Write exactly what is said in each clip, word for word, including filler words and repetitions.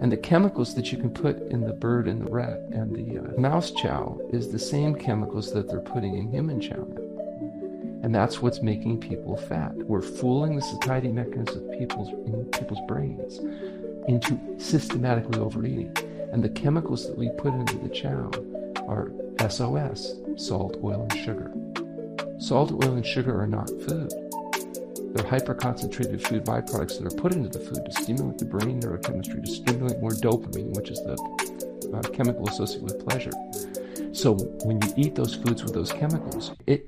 And the chemicals that you can put in the bird and the rat and the uh, mouse chow is the same chemicals that they're putting in human chow now. And that's what's making people fat. We're fooling the satiety mechanism of people's, in people's brains into systematically overeating. And the chemicals that we put into the chow are S O S, salt, oil, and sugar. Salt, oil, and sugar are not food. They're hyper-concentrated food byproducts that are put into the food to stimulate the brain neurochemistry, to stimulate more dopamine, which is the uh, chemical associated with pleasure. So when you eat those foods with those chemicals, it...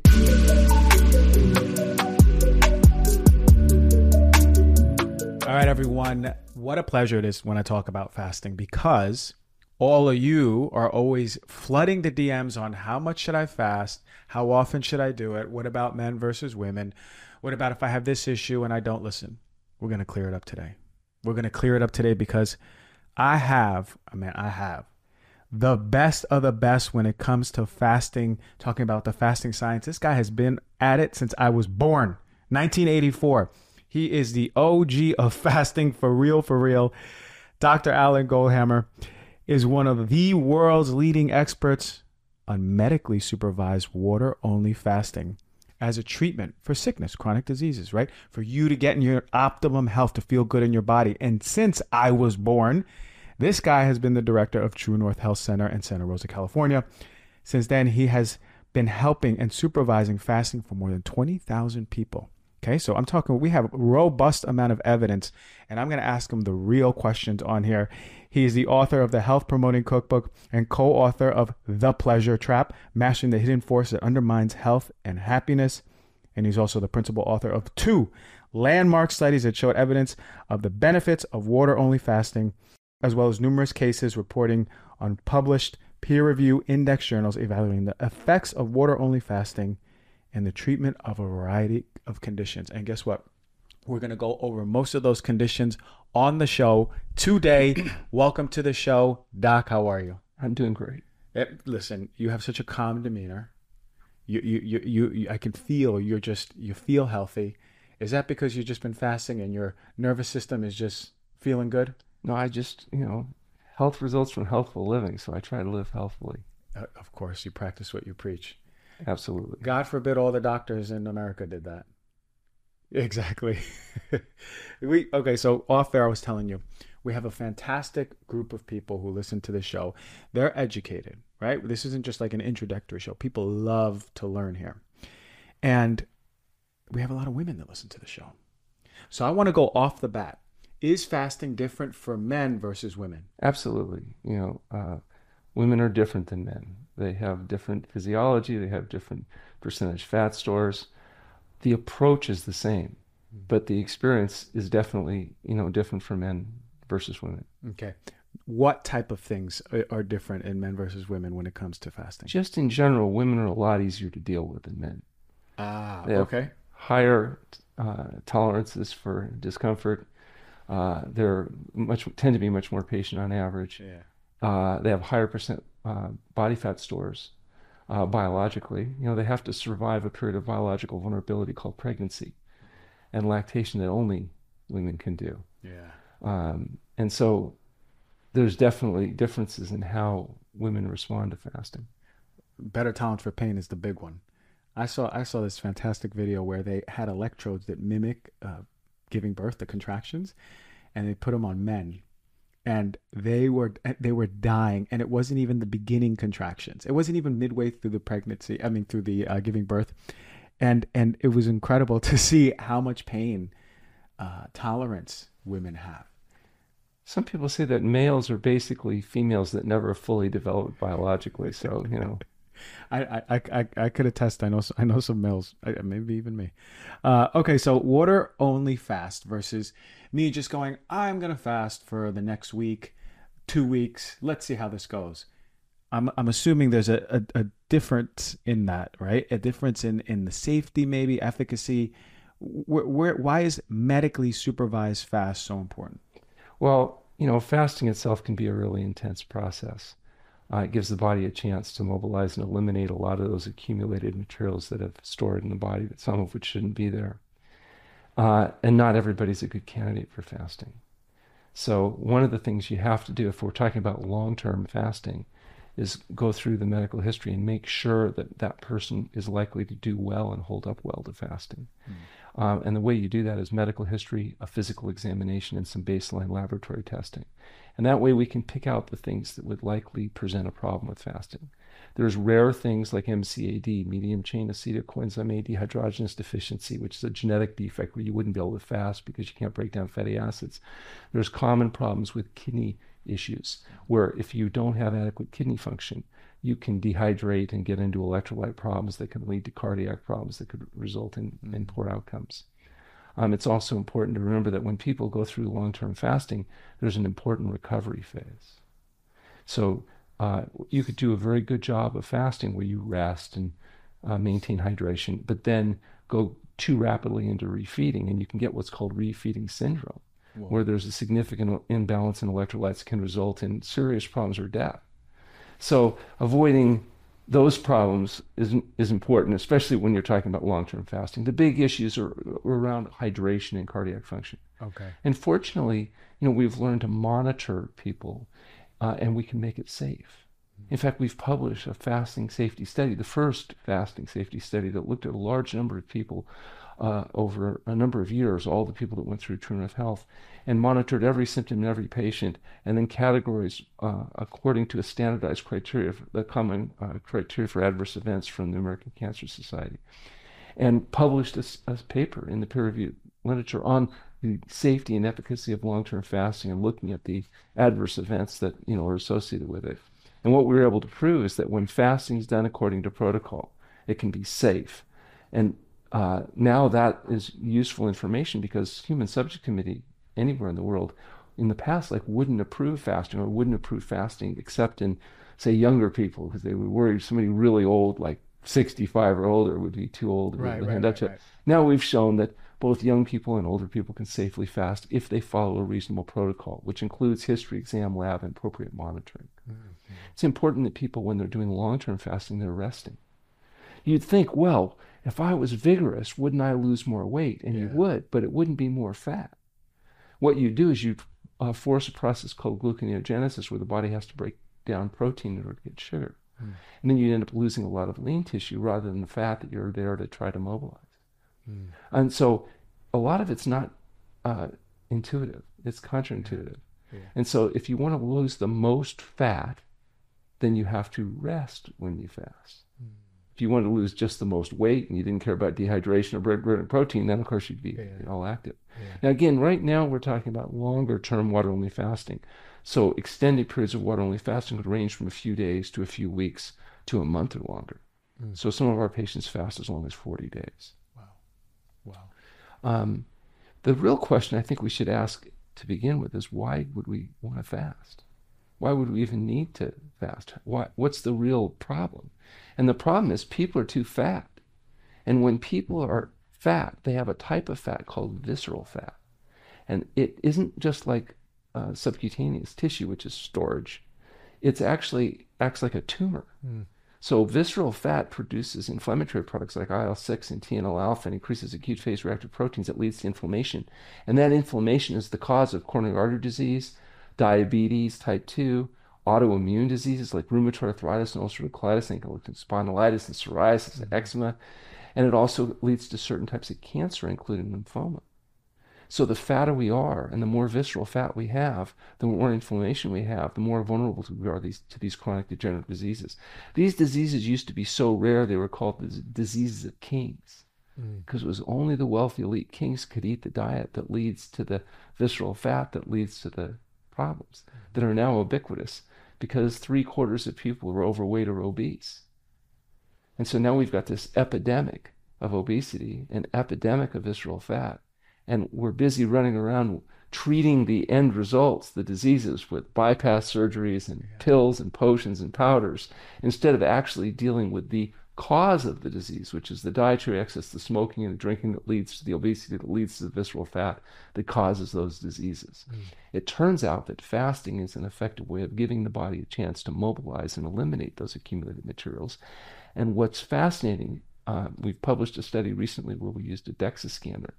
All right, everyone. What a pleasure it is when I talk about fasting, because all of you are always flooding the D Ms on how much should I fast? How often should I do it? What about men versus women? What about if I have this issue and I don't listen? We're going to clear it up today. We're going to clear it up today because I have, I mean, I have the best of the best when it comes to fasting, talking about the fasting science. This guy has been at it since I was born, nineteen eighty-four. He is the O G of fasting for real, for real. Doctor Alan Goldhamer is one of the world's leading experts on medically supervised water-only fasting as a treatment for sickness, chronic diseases, right? For you to get in your optimum health, to feel good in your body. And since I was born, this guy has been the director of True North Health Center in Santa Rosa, California. Since then, he has been helping and supervising fasting for more than twenty thousand people. Okay, so I'm talking, we have a robust amount of evidence, and I'm going to ask him the real questions on here. He is the author of the Health Promoting Cookbook and co-author of The Pleasure Trap, Mastering the Hidden Force That Undermines Health and Happiness. And he's also the principal author of two landmark studies that showed evidence of the benefits of water-only fasting, as well as numerous cases reporting on published peer-reviewed index journals evaluating the effects of water-only fasting and the treatment of a variety of conditions. And guess what? We're going to go over most of those conditions on the show today. Welcome to the show. Doc, how are you? I'm doing great. Listen, you have such a calm demeanor. You, you, you, you, you, I can feel you're just, you feel healthy. Is that because you've just been fasting and your nervous system is just feeling good? No, I just, you know, health results from healthful living. So I try to live healthfully. Uh, of course, you practice what you preach. Absolutely. God forbid all the doctors in America did that. Exactly. we okay, so off there I was telling you, we have a fantastic group of people who listen to the show. They're educated, right? This isn't just like an introductory show. People love to learn here. And we have a lot of women that listen to the show. So I want to go off the bat. Is fasting different for men versus women? Absolutely. You know, uh, women are different than men. They have different physiology. They have different percentage fat stores. The approach is the same, but the experience is definitely, you know, different for men versus women. Okay. What type of things are different in men versus women when it comes to fasting? Just in general, women are a lot easier to deal with than men. Ah, they have okay. Higher uh, tolerances for discomfort. Uh, they're much tend to be much more patient on average. Yeah. Uh, they have higher percent uh, body fat stores. Uh, biologically, you know, they have to survive a period of biological vulnerability called pregnancy and lactation that only women can do. Yeah. Um, and so there's definitely differences in how women respond to fasting. Better tolerance for pain is the big one. I saw I saw this fantastic video where they had electrodes that mimic uh, giving birth, the contractions, and they put them on men. And they were they were dying, and it wasn't even the beginning contractions. It wasn't even midway through the pregnancy. I mean, through the uh, giving birth, and and it was incredible to see how much pain uh, tolerance women have. Some people say that males are basically females that never fully developed biologically. So you know, I I I, I could attest. I know I know some males, maybe even me. Uh, okay, so water only fast versus me just going, I'm going to fast for the next week, two weeks. Let's see how this goes. I'm I'm assuming there's a, a, a difference in that, right? A difference in, in the safety, maybe efficacy. Where, where why is medically supervised fast so important? Well, you know, fasting itself can be a really intense process. Uh, it gives the body a chance to mobilize and eliminate a lot of those accumulated materials that have stored in the body, some of which shouldn't be there. Uh, and not everybody's a good candidate for fasting. So one of the things you have to do if we're talking about long-term fasting is go through the medical history and make sure that that person is likely to do well and hold up well to fasting. Mm. Um, and the way you do that is medical history, a physical examination, and some baseline laboratory testing. And that way we can pick out the things that would likely present a problem with fasting. There's rare things like M C A D, medium chain acetylcoenzyme A dehydrogenase deficiency, which is a genetic defect where you wouldn't be able to fast because you can't break down fatty acids. There's common problems with kidney issues where if you don't have adequate kidney function, you can dehydrate and get into electrolyte problems that can lead to cardiac problems that could result in, in poor outcomes. Um, it's also important to remember that when people go through long-term fasting, there's an important recovery phase. So uh, you could do a very good job of fasting where you rest and uh, maintain hydration, but then go too rapidly into refeeding, and you can get what's called refeeding syndrome, Whoa. Where there's a significant imbalance in electrolytes can result in serious problems or death. So avoiding those problems is, is important, especially when you're talking about long-term fasting. The big issues are, are around hydration and cardiac function. Okay. And fortunately, you know, we've learned to monitor people, uh, and we can make it safe. In fact, we've published a fasting safety study, the first fasting safety study that looked at a large number of people uh, over a number of years, all the people that went through True North Health, and monitored every symptom in every patient, and then categorized uh, according to a standardized criteria, the common uh, criteria for adverse events from the American Cancer Society, and published a, a paper in the peer-reviewed literature on the safety and efficacy of long-term fasting and looking at the adverse events that, you know, are associated with it. And what we were able to prove is that when fasting is done according to protocol, it can be safe. And uh, now that is useful information because Human Subject Committee anywhere in the world in the past like wouldn't approve fasting or wouldn't approve fasting except in, say, younger people because they were worried somebody really old, like sixty-five or older, would be too old. Right, right, right, right. Now we've shown that both young people and older people can safely fast if they follow a reasonable protocol, which includes history, exam, lab, and appropriate monitoring. Mm-hmm. It's important that people, when they're doing long-term fasting, they're resting. You'd think, well, if I was vigorous, wouldn't I lose more weight? And yeah. you would, but it wouldn't be more fat. What you do is you uh, force a process called gluconeogenesis, where the body has to break down protein in order to get sugar. Mm. And then you end up losing a lot of lean tissue rather than the fat that you're there to try to mobilize. Mm. And so a lot of it's not uh, intuitive. It's counterintuitive. Yeah. Yeah. And so if you want to lose the most fat, then you have to rest when you fast. Mm. If you want to lose just the most weight and you didn't care about dehydration or bread, bread and protein, then of course you'd be yeah, yeah. all active. Yeah. Now again, right now we're talking about longer term water-only fasting. So extended periods of water-only fasting could range from a few days to a few weeks to a month or longer. Mm. So some of our patients fast as long as forty days. Wow. Wow. Um, the real question I think we should ask to begin with is, why would we want to fast? Why would we even need to fast? Why, what's the real problem? And the problem is people are too fat. And when people are fat, they have a type of fat called visceral fat. And it isn't just like uh, subcutaneous tissue, which is storage. It actually acts like a tumor. Mm. So visceral fat produces inflammatory products like I L six and T N F alpha and increases acute phase reactive proteins that leads to inflammation. And that inflammation is the cause of coronary artery disease, diabetes type two, autoimmune diseases like rheumatoid arthritis and ulcerative colitis, ankylosing spondylitis and psoriasis and eczema. And it also leads to certain types of cancer, including lymphoma. So the fatter we are and the more visceral fat we have, the more inflammation we have, the more vulnerable we are these, to these chronic degenerative diseases. These diseases used to be so rare, they were called the diseases of kings, because mm. it was only the wealthy elite kings could eat the diet that leads to the visceral fat that leads to the problems mm. that are now ubiquitous, because three quarters of people are overweight or obese. And so now we've got this epidemic of obesity, an epidemic of visceral fat. And we're busy running around treating the end results, the diseases, with bypass surgeries and yeah. pills and potions and powders, instead of actually dealing with the cause of the disease, which is the dietary excess, the smoking and the drinking that leads to the obesity, that leads to the visceral fat that causes those diseases. Mm. It turns out that fasting is an effective way of giving the body a chance to mobilize and eliminate those accumulated materials. And what's fascinating, uh, we've published a study recently where we used a DEXA scanner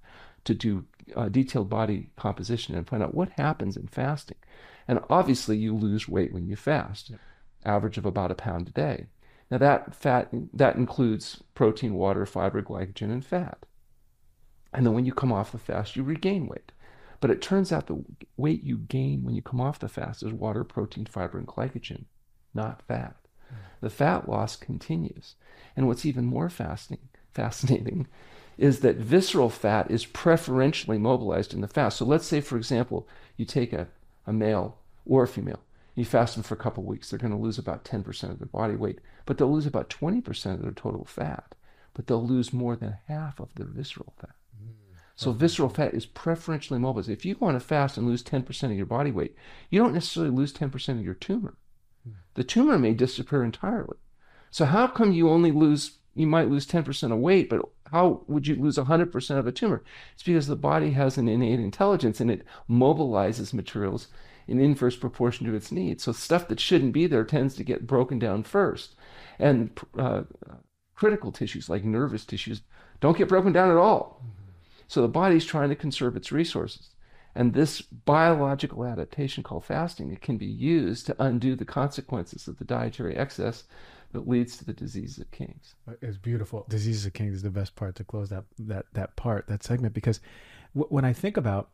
to do uh, detailed body composition and find out what happens in fasting. And obviously you lose weight when you fast, yep. Average of about a pound a day. Now that fat, that includes protein, water, fiber, glycogen, and fat. And then when you come off the fast, you regain weight. But it turns out the weight you gain when you come off the fast is water, protein, fiber, and glycogen, not fat. Mm. The fat loss continues. And what's even more fascinating, fascinating is that visceral fat is preferentially mobilized in the fast. So let's say, for example, you take a, a male or a female, you fast them for a couple of weeks, they're going to lose about ten percent of their body weight, but they'll lose about twenty percent of their total fat, but they'll lose more than half of their visceral fat. Mm. So visceral fat is preferentially mobilized. If you want to fast and lose ten percent of your body weight, you don't necessarily lose ten percent of your tumor. Mm. The tumor may disappear entirely. So how come you only lose, you might lose ten percent of weight, but how would you lose one hundred percent of a tumor? It's because the body has an innate intelligence and it mobilizes materials in inverse proportion to its needs. So stuff that shouldn't be there tends to get broken down first. And uh, critical tissues like nervous tissues don't get broken down at all. Mm-hmm. So the body's trying to conserve its resources. And this biological adaptation called fasting, it can be used to undo the consequences of the dietary excess that leads to the disease of kings. It's beautiful. Disease of kings is the best part to close that that that part, that segment, because w- when I think about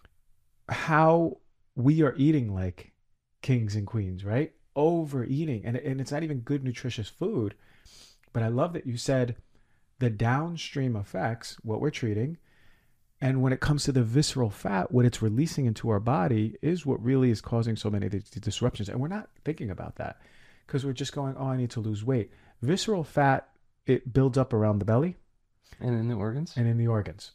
how we are eating like kings and queens, right? Overeating, and and it's not even good, nutritious food. But I love that you said the downstream effects, what we're treating, and when it comes to the visceral fat, what it's releasing into our body is what really is causing so many of these disruptions. And we're not thinking about that because we're just going, oh, I need to lose weight. Visceral fat, it builds up around the belly. And in the organs. And in the organs.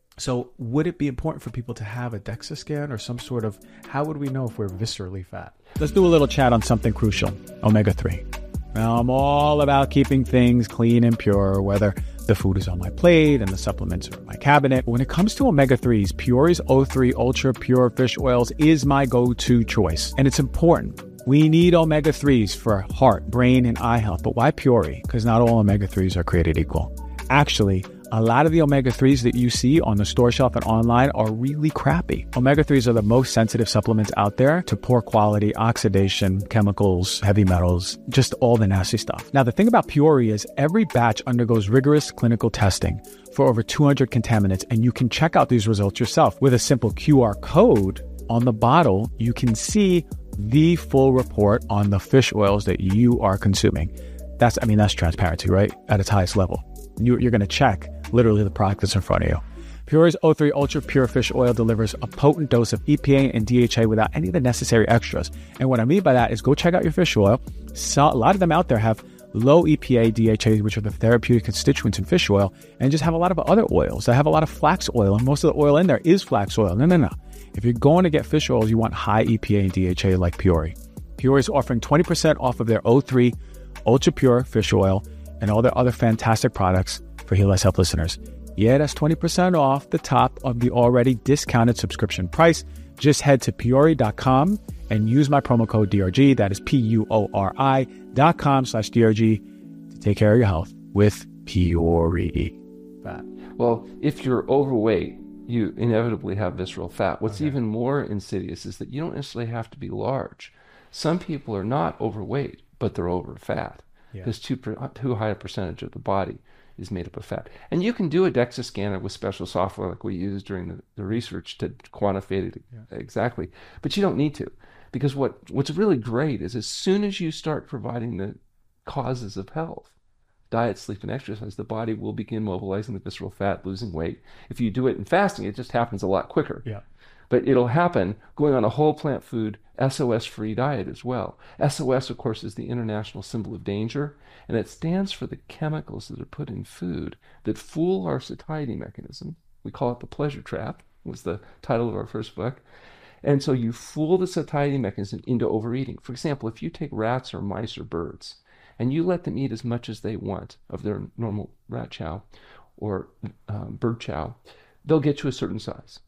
So would it be important for people to have a DEXA scan or some sort of, how would we know if we're viscerally fat? Let's do a little chat on something crucial, omega three. Now, I'm all about keeping things clean and pure, whether the food is on my plate and the supplements are in my cabinet. When it comes to omega threes, Peori's O three Ultra Pure Fish Oils is my go-to choice. And it's important. We need omega threes for heart, brain, and eye health. But why Peori? Because not all omega threes are created equal. Actually, a lot of the omega threes that you see on the store shelf and online are really crappy. omega threes are the most sensitive supplements out there to poor quality, oxidation, chemicals, heavy metals, just all the nasty stuff. Now, the thing about Peori is every batch undergoes rigorous clinical testing for over two hundred contaminants, and you can check out these results yourself. With a simple Q R code on the bottle, you can see the full report on the fish oils that you are consuming. That's, I mean, that's transparency, right? At its highest level. You, you're going to check literally the product that's in front of you. Peori's O three Ultra Pure Fish Oil delivers a potent dose of E P A and D H A without any of the necessary extras. And what I mean by that is go check out your fish oil. So, a lot of them out there have low E P A, D H A, which are the therapeutic constituents in fish oil, and just have a lot of other oils that have a lot of flax oil, and most of the oil in there is flax oil. No, no, no. If you're going to get fish oils, you want high E P A and D H A like Peori. Peori is offering twenty percent off of their O three Ultra Pure Fish Oil and all their other fantastic products for Heal Thyself listeners. Yeah, that's twenty percent off the top of the already discounted subscription price. Just head to Peori dot com and use my promo code D R G. That is P U O R I dot com slash D R G to take care of your health with Peori. Fat. Well, if you're overweight, you inevitably have visceral fat. What's okay. even more insidious is that you don't necessarily have to be large. Some people are not overweight, but they're over fat because yeah. too, too high a percentage of the body is made up of fat. And you can do a DEXA scanner with special software like we used during the, the research to quantify it yeah. exactly. But you don't need to, because what, what's really great is as soon as you start providing the causes of health, diet, sleep, and exercise, the body will begin mobilizing the visceral fat, losing weight. If you do it in fasting, it just happens a lot quicker. Yeah. But it'll happen going on a whole plant food, S O S-free diet as well. S O S, of course, is the international symbol of danger, and it stands for the chemicals that are put in food that fool our satiety mechanism. We call it the pleasure trap, was the title of our first book. And so you fool the satiety mechanism into overeating. For example, if you take rats or mice or birds, and you let them eat as much as they want of their normal rat chow or um, bird chow, they'll get to a certain size.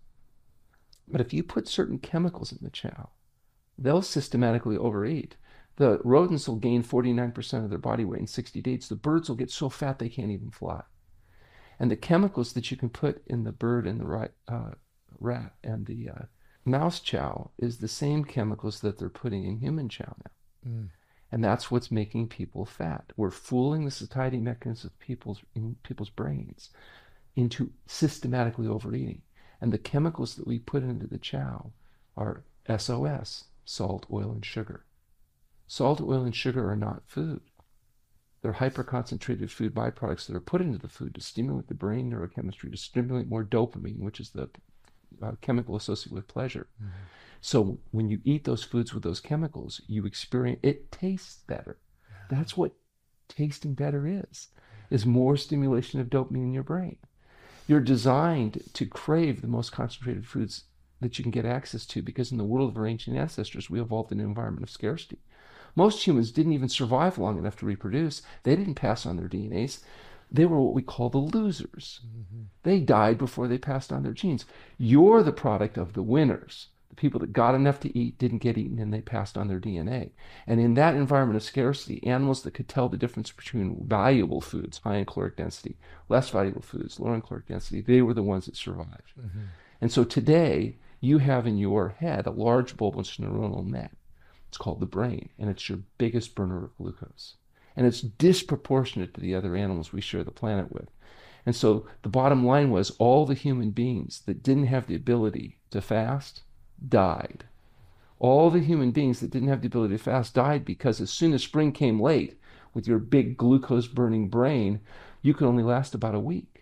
But if you put certain chemicals in the chow, they'll systematically overeat. The rodents will gain forty-nine percent of their body weight in sixty days. The birds will get so fat they can't even fly. And the chemicals that you can put in the bird and the ri- uh, rat and the uh, mouse chow is the same chemicals that they're putting in human chow now. Mm. And that's what's making people fat. We're fooling the satiety mechanisms of people's, in people's brains into systematically overeating. And the chemicals that we put into the chow are S O S, salt, oil, and sugar. Salt, oil, and sugar are not food. They're hyperconcentrated food byproducts that are put into the food to stimulate the brain neurochemistry, to stimulate more dopamine, which is the uh, chemical associated with pleasure. Mm-hmm. So when you eat those foods with those chemicals, you experience, it tastes better. Yeah. That's what tasting better is, is more stimulation of dopamine in your brain. You're designed to crave the most concentrated foods that you can get access to, because in the world of our ancient ancestors, we evolved in an environment of scarcity. Most humans didn't even survive long enough to reproduce. They didn't pass on their D N As. They were what we call the losers. Mm-hmm. They died before they passed on their genes. You're the product of the winners. The people that got enough to eat didn't get eaten, and they passed on their D N A. And in that environment of scarcity, animals that could tell the difference between valuable foods, high in caloric density, less valuable foods, low in caloric density, they were the ones that survived. Mm-hmm. And so today, you have in your head a large bulbous neuronal net. It's called the brain, and it's your biggest burner of glucose. And it's disproportionate to the other animals we share the planet with. And so the bottom line was all the human beings that didn't have the ability to fast died. All the human beings that didn't have the ability to fast died because as soon as spring came late, with your big glucose-burning brain, you could only last about a week.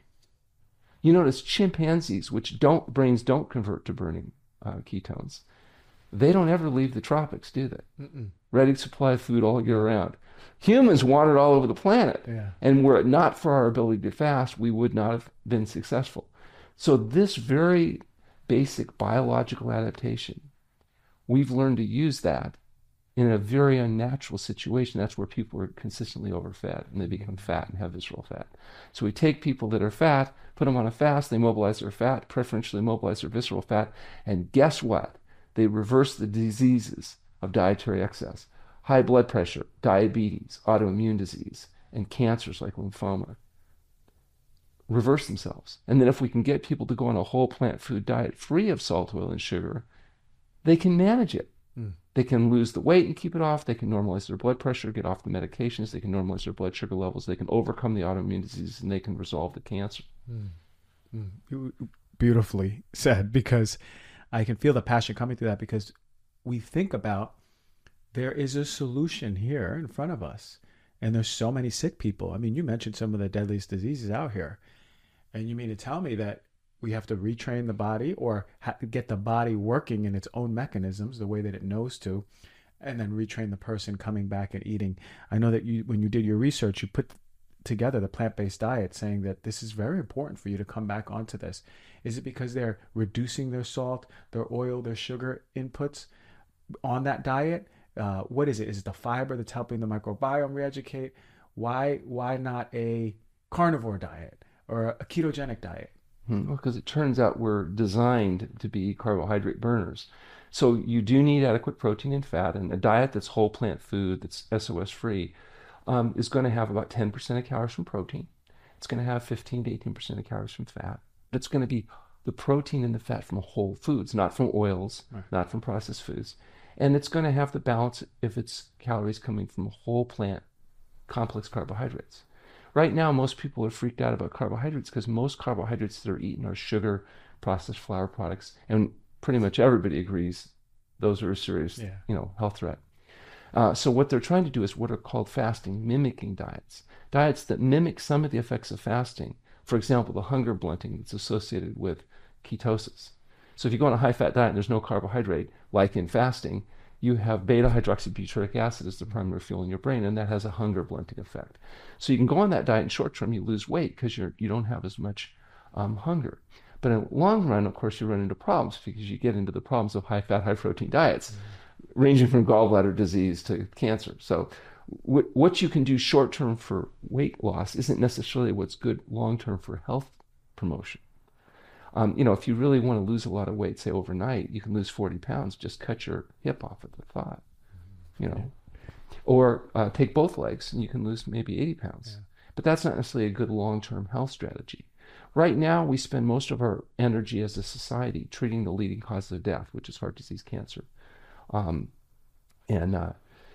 You notice chimpanzees, which don't brains don't convert to burning uh, ketones, they don't ever leave the tropics, do they? Mm-mm. Ready supply of food all year round. Humans wandered all over the planet. Yeah. And were it not for our ability to fast, we would not have been successful. So this very basic biological adaptation, we've learned to use that in a very unnatural situation. That's where people are consistently overfed and they become fat and have visceral fat. So we take people that are fat, put them on a fast, they mobilize their fat, preferentially mobilize their visceral fat, and guess what? They reverse the diseases of dietary excess. High blood pressure, diabetes, autoimmune disease, and cancers like lymphoma reverse themselves. And then if we can get people to go on a whole plant food diet free of salt, oil, and sugar, they can manage it. Mm. They can lose the weight and keep it off. They can normalize their blood pressure, get off the medications. They can normalize their blood sugar levels. They can overcome the autoimmune disease, and they can resolve the cancer. Mm. Mm. Beautifully said, because I can feel the passion coming through that, because we think about there is a solution here in front of us. And there's so many sick people. I mean, you mentioned some of the deadliest diseases out here. And you mean to tell me that we have to retrain the body, or have to get the body working in its own mechanisms the way that it knows to, and then retrain the person coming back and eating. I know that you, when you did your research, you put together the plant-based diet, saying that this is very important for you to come back onto this. Is it because they're reducing their salt, their oil, their sugar inputs on that diet? Uh, what is it? Is it the fiber that's helping the microbiome re-educate? Why why not a carnivore diet or a ketogenic diet? Hmm, well, because it turns out we're designed to be carbohydrate burners. So you do need adequate protein and fat, and a diet that's whole plant food, that's S O S free, um, is going to have about ten percent of calories from protein. It's going to have fifteen to eighteen percent of calories from fat. But it's going to be the protein and the fat from whole foods, not from oils, right. Not from processed foods. And it's going to have the balance if it's calories coming from whole plant complex carbohydrates. Right now, most people are freaked out about carbohydrates because most carbohydrates that are eaten are sugar, processed flour products, and pretty much everybody agrees those are a serious, yeah. you know, health threat. Uh, so what they're trying to do is what are called fasting mimicking diets, diets that mimic some of the effects of fasting. For example, the hunger blunting that's associated with ketosis. So if you go on a high-fat diet and there's no carbohydrate, like in fasting, you have beta-hydroxybutyric acid as the primary fuel in your brain, and that has a hunger blunting effect. So you can go on that diet in short term, you lose weight because you're you don't have as much um, hunger. But in the long run, of course, you run into problems because you get into the problems of high-fat, high-protein diets, mm-hmm. ranging from gallbladder disease to cancer. So w- what you can do short term for weight loss isn't necessarily what's good long term for health promotion. Um, you know, if you really want to lose a lot of weight, say overnight, you can lose forty pounds, just cut your hip off at the thigh, you know, or uh, take both legs and you can lose maybe eighty pounds. Yeah. But that's not necessarily a good long-term health strategy. Right now, we spend most of our energy as a society treating the leading cause of death, which is heart disease, cancer. Um, and uh,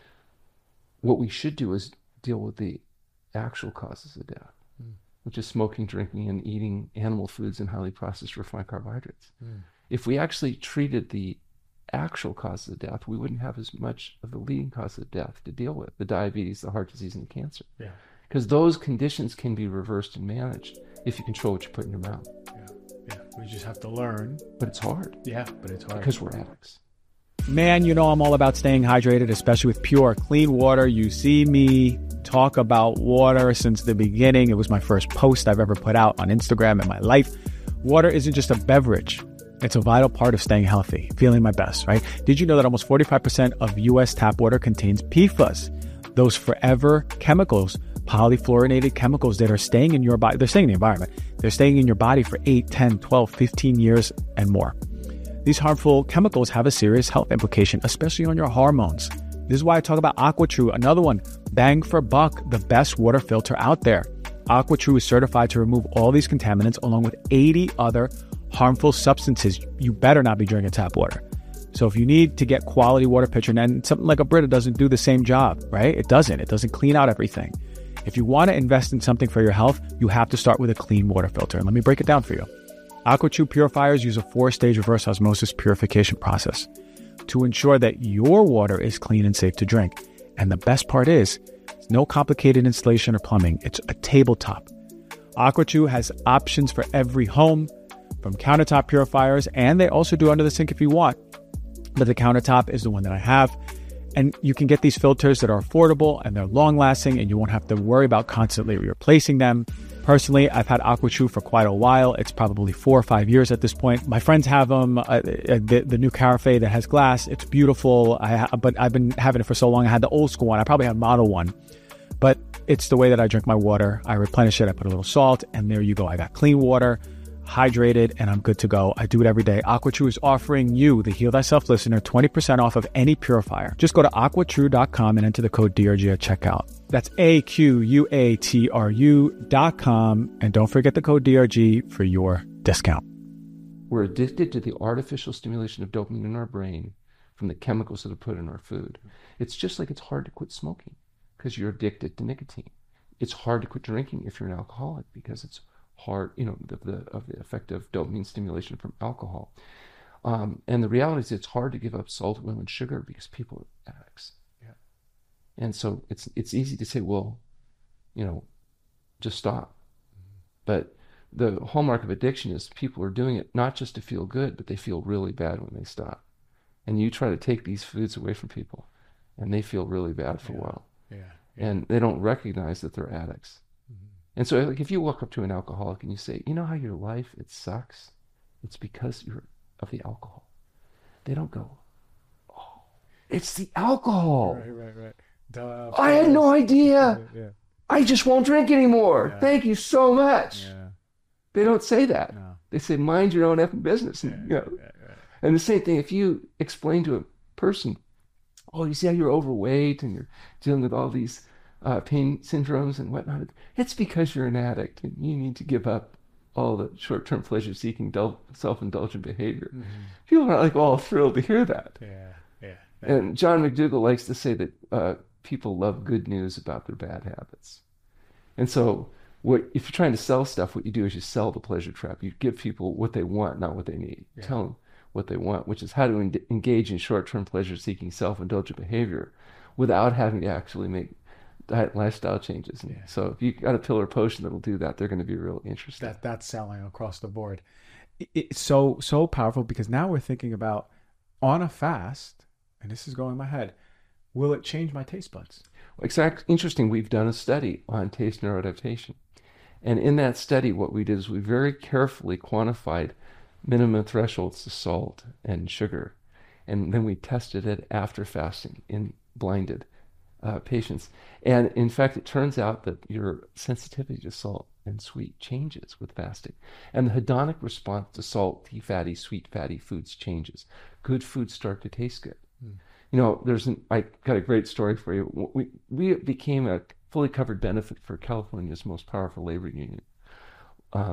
what we should do is deal with the actual causes of death, mm. which is smoking, drinking, and eating animal foods and highly processed refined carbohydrates. Mm. If we actually treated the actual causes of death, we wouldn't have as much of the leading cause of death to deal with, the diabetes, the heart disease, and the cancer. Yeah. Because those conditions can be reversed and managed if you control what you put in your mouth. Yeah, yeah. We just have to learn. But it's hard. Yeah, but it's hard. Because we're addicts. Man, you know I'm all about staying hydrated, especially with pure, clean water. You see me talk about water since the beginning. It was my first post I've ever put out on Instagram in my life. Water isn't just a beverage. It's a vital part of staying healthy, feeling my best, right? Did you know that almost forty-five percent of U S tap water contains P F A S? Those forever chemicals, polyfluorinated chemicals that are staying in your body. They're staying in the environment. They're staying in your body for eight, ten, twelve, fifteen years and more. These harmful chemicals have a serious health implication, especially on your hormones. This is why I talk about AquaTrue, another one, bang for buck, the best water filter out there. AquaTrue is certified to remove all these contaminants along with eighty other harmful substances. You better not be drinking tap water. So if you need to get quality water pitcher, and something like a Brita doesn't do the same job, right? It doesn't. It doesn't clean out everything. If you want to invest in something for your health, you have to start with a clean water filter. And let me break it down for you. AquaTrue purifiers use a four-stage reverse osmosis purification process to ensure that your water is clean and safe to drink. And the best part is, it's no complicated installation or plumbing. It's a tabletop. AquaTrue has options for every home, from countertop purifiers, and they also do under the sink if you want. But the countertop is the one that I have. And you can get these filters that are affordable and they're long lasting and you won't have to worry about constantly replacing them. Personally, I've had AquaTrue for quite a while. It's probably four or five years at this point. My friends have them, uh, the, the new Carafe that has glass. It's beautiful. I ha- but I've been having it for so long. I had the old school one. I probably have model one. But it's the way that I drink my water. I replenish it. I put a little salt and there you go. I got clean water, hydrated, and I'm good to go. I do it every day. AquaTrue is offering you, the Heal Thyself listener, twenty percent off of any purifier. Just go to aqua true dot com and enter the code D R G at checkout. That's A Q U A T R U dot com. And don't forget the code D R G for your discount. We're addicted to the artificial stimulation of dopamine in our brain from the chemicals that are put in our food. It's just like it's hard to quit smoking because you're addicted to nicotine. It's hard to quit drinking if you're an alcoholic because it's hard, you know, the, the, of the effect of dopamine stimulation from alcohol. Um, and the reality is it's hard to give up salt, oil, and sugar because people are addicts. Yeah. And so it's it's easy to say, well, you know, just stop. Mm-hmm. But the hallmark of addiction is people are doing it not just to feel good, but they feel really bad when they stop. And you try to take these foods away from people, and they feel really bad for yeah. a while. Yeah. yeah. And they don't recognize that they're addicts. And so like, if you walk up to an alcoholic and you say, you know how your life, it sucks? It's because you're of the alcohol. They don't go, oh, it's the alcohol. Right, right, right. Duh, I had no idea. Yeah, yeah. I just won't drink anymore. Yeah. Thank you so much. Yeah. They don't say that. No. They say, mind your own effing business. And, Yeah, you know, yeah, right. and the same thing, if you explain to a person, oh, you see how you're overweight and you're dealing with all these Uh, pain syndromes and whatnot, it's because you're an addict and you need to give up all the short-term pleasure-seeking, dul- self-indulgent behavior. Mm-hmm. People are like all thrilled to hear that. Yeah, yeah. And John McDougall likes to say that uh, people love good news about their bad habits. And so what if you're trying to sell stuff, what you do is you sell the pleasure trap. You give people what they want, not what they need. Yeah. Tell them what they want, which is how to en- engage in short-term pleasure-seeking, self-indulgent behavior without having to actually make diet lifestyle changes. Yeah. So if you got a pill or potion that'll do that, they're going to be real interested. That that's selling across the board. It's so so powerful because now we're thinking about on a fast, and this is going in my head. Will it change my taste buds? Exactly. Interesting. We've done a study on taste neuroadaptation, and in that study, what we did is we very carefully quantified minimum thresholds of salt and sugar, and then we tested it after fasting in blinded Uh, patients. And in fact, it turns out that your sensitivity to salt and sweet changes with fasting. And the hedonic response to salty, fatty, sweet, fatty foods changes. Good foods start to taste good. Mm. You know, there's an, I got a great story for you. We, we became a fully covered benefit for California's most powerful labor union. Um,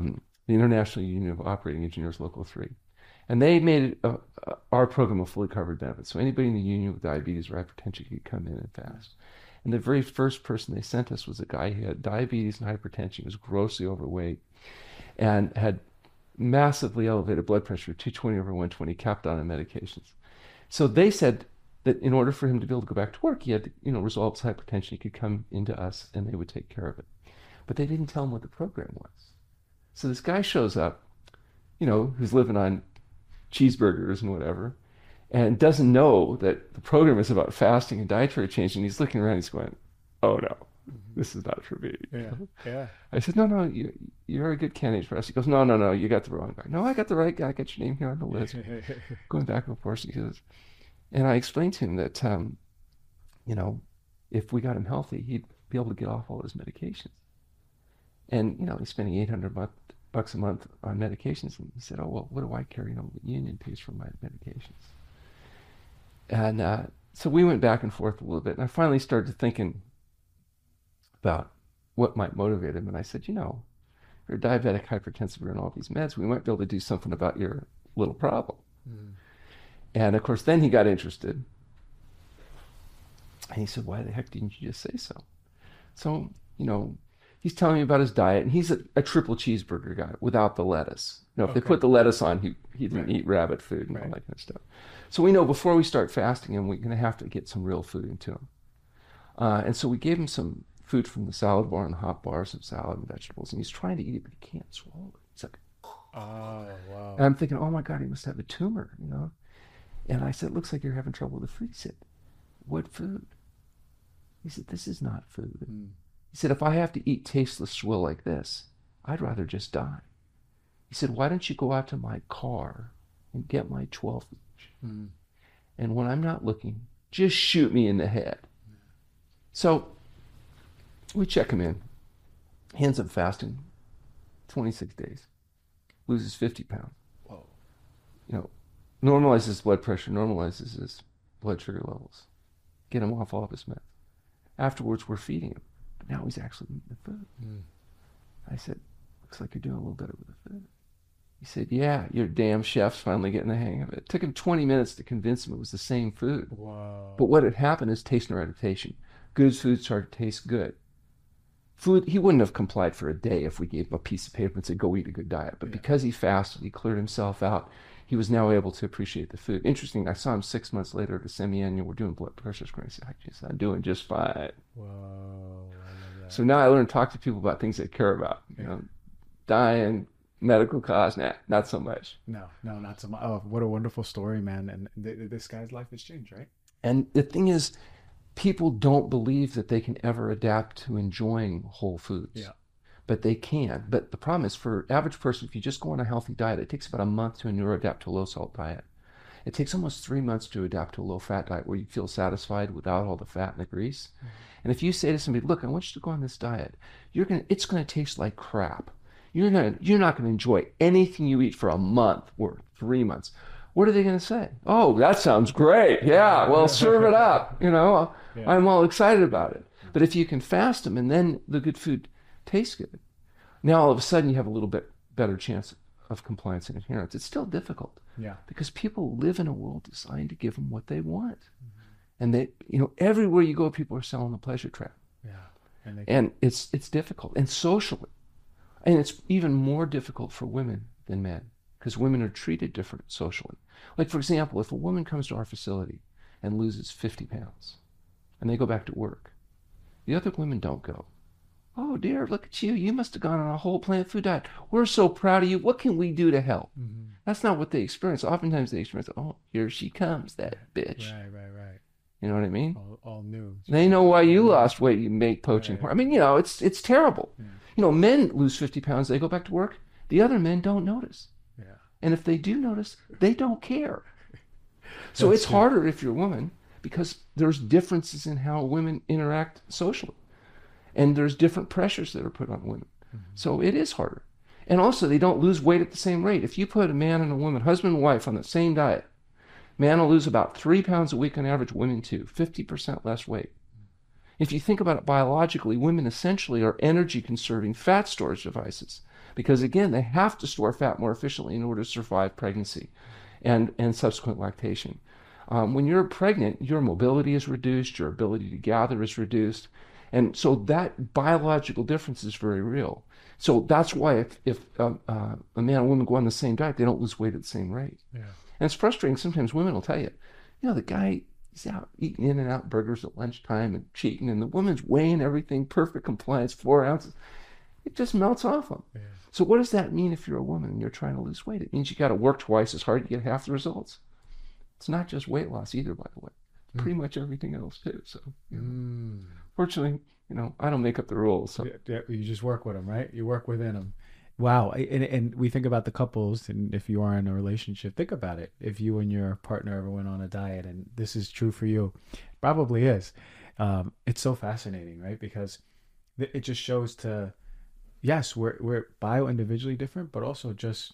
the International Union of Operating Engineers, Local three. And they made a, a, our program a fully covered benefit. So anybody in the union with diabetes or hypertension could come in and fast. And the very first person they sent us was a guy who had diabetes and hypertension. He was grossly overweight and had massively elevated blood pressure, two twenty over one twenty, capped on medications. So they said that in order for him to be able to go back to work, he had to, you know, resolve his hypertension. He could come into us and they would take care of it. But they didn't tell him what the program was. So this guy shows up, you know, who's living on cheeseburgers and whatever, and doesn't know that the program is about fasting and dietary change. And he's looking around, he's going, oh no, this is not for me. Yeah, yeah. I said, no, no, you, you're a good candidate for us. He goes, no, no, no, you got the wrong guy. No, I got the right guy. I got your name here on the list. Going back and forth. He goes, and I explained to him that, um, you know, if we got him healthy, he'd be able to get off all his medications. And, you know, he's spending eight hundred bucks a month on medications. And he said, oh, well, what do I care? You know, the union pays for my medications. And uh, so we went back and forth a little bit. And I finally started thinking about what might motivate him. And I said, you know, you're diabetic, hypertensive, you're on all these meds. We might be able to do something about your little problem. Mm. And of course, then he got interested. And he said, why the heck didn't you just say so? So, you know, he's telling me about his diet, and he's a, a triple cheeseburger guy without the lettuce. You know, if okay. they put the lettuce on, he, he didn't right. eat rabbit food and right. all that kind of stuff. So we know before we start fasting him, we're going to have to get some real food into him. Uh, and so we gave him some food from the salad bar and the hot bar, some salad and vegetables, and he's trying to eat it, but he can't swallow it. He's like, oh, wow. And I'm thinking, oh my God, he must have a tumor, you know? And I said, looks like you're having trouble with the food. He said, what food? He said, this is not food. Mm. He said, if I have to eat tasteless swill like this, I'd rather just die. He said, why don't you go out to my car and get my twelve inch? Mm. And when I'm not looking, just shoot me in the head. Yeah. So we check him in. He ends up fasting twenty-six days, loses fifty pounds. Whoa. You know, normalizes his blood pressure, normalizes his blood sugar levels, get him off all of his meds. Afterwards, we're feeding him. But now he's actually eating the food. Mm. I said, looks like you're doing a little better with the food. He said, yeah, your damn chef's finally getting the hang of it. It took him twenty minutes to convince him it was the same food. Wow. But what had happened is taste neuroadaptation. Good food started to taste good. Food, he wouldn't have complied for a day if we gave him a piece of paper and said, go eat a good diet. But yeah. because he fasted, he cleared himself out, he was now able to appreciate the food. Interesting, I saw him six months later at a semi-annual. We're doing blood pressure screening. I said, I just, I'm doing just fine. Whoa, I love that. So now I learn to talk to people about things they care about. You know, dying, medical costs, nah, not so much. No, no, not so much. Oh, what a wonderful story, man. And th- this guy's life has changed, right? And the thing is, people don't believe that they can ever adapt to enjoying whole foods. Yeah. But they can. But the problem is, for average person, if you just go on a healthy diet, it takes about a month to neuroadapt to a low-salt diet. It takes almost three months to adapt to a low-fat diet where you feel satisfied without all the fat and the grease. Mm-hmm. And if you say to somebody, look, I want you to go on this diet, you're gonna, it's going to taste like crap. You're gonna, you're not going to enjoy anything you eat for a month or three months. What are they going to say? Oh, that sounds great. Yeah, well, serve it up. You know, yeah. I'm all excited about it. But if you can fast them and then the good food tastes good, now all of a sudden you have a little bit better chance of compliance and adherence. It's still difficult. Yeah. Because people live in a world designed to give them what they want. Mm-hmm. And they, you know, everywhere you go, people are selling the pleasure trap. Yeah. And, they and it's it's difficult. And socially. And it's even more difficult for women than men, because women are treated different socially. Like, for example, if a woman comes to our facility and loses fifty pounds and they go back to work, the other women don't go, oh dear, look at you. You must have gone on a whole plant food diet. We're so proud of you. What can we do to help? Mm-hmm. That's not what they experience. Oftentimes they experience, oh, here she comes, that bitch. Right, right, right. You know what I mean? All, all new. They know why you lost weight. You make poaching right, porn. I mean, you know, it's it's terrible. Yeah. You know, men lose fifty pounds. They go back to work. The other men don't notice. Yeah. And if they do notice, they don't care. So it's true. Harder if you're a woman, because there's differences in how women interact socially. And there's different pressures that are put on women. Mm-hmm. So it is harder. And also, they don't lose weight at the same rate. If you put a man and a woman, husband and wife, on the same diet, man will lose about three pounds a week on average, women too, fifty percent less weight. If you think about it biologically, women essentially are energy-conserving fat storage devices. because again, they have to store fat more efficiently in order to survive pregnancy and, and subsequent lactation. Um, when you're pregnant, your mobility is reduced, your ability to gather is reduced. And so that biological difference is very real. So that's why if, if uh, uh, a man and woman go on the same diet, they don't lose weight at the same rate. Yeah. And it's frustrating. Sometimes women will tell you, you know, the guy, he's out eating In-N-Out burgers at lunchtime and cheating, and the woman's weighing everything, perfect compliance, four ounces. It just melts off them. Yeah. So what does that mean if you're a woman and you're trying to lose weight? It means you got to work twice as hard to get half the results. It's not just weight loss either, by the way. It's mm. pretty much everything else too. So, you know, mm. fortunately, you know, I don't make up the rules. So. Yeah, you just work with them, right? You work within them. Wow. And, and we think about the couples, and if you are in a relationship, think about it. If you and your partner ever went on a diet, and this is true for you, probably is. Um, it's so fascinating, right? Because it just shows to, yes, we're we're bio individually different, but also just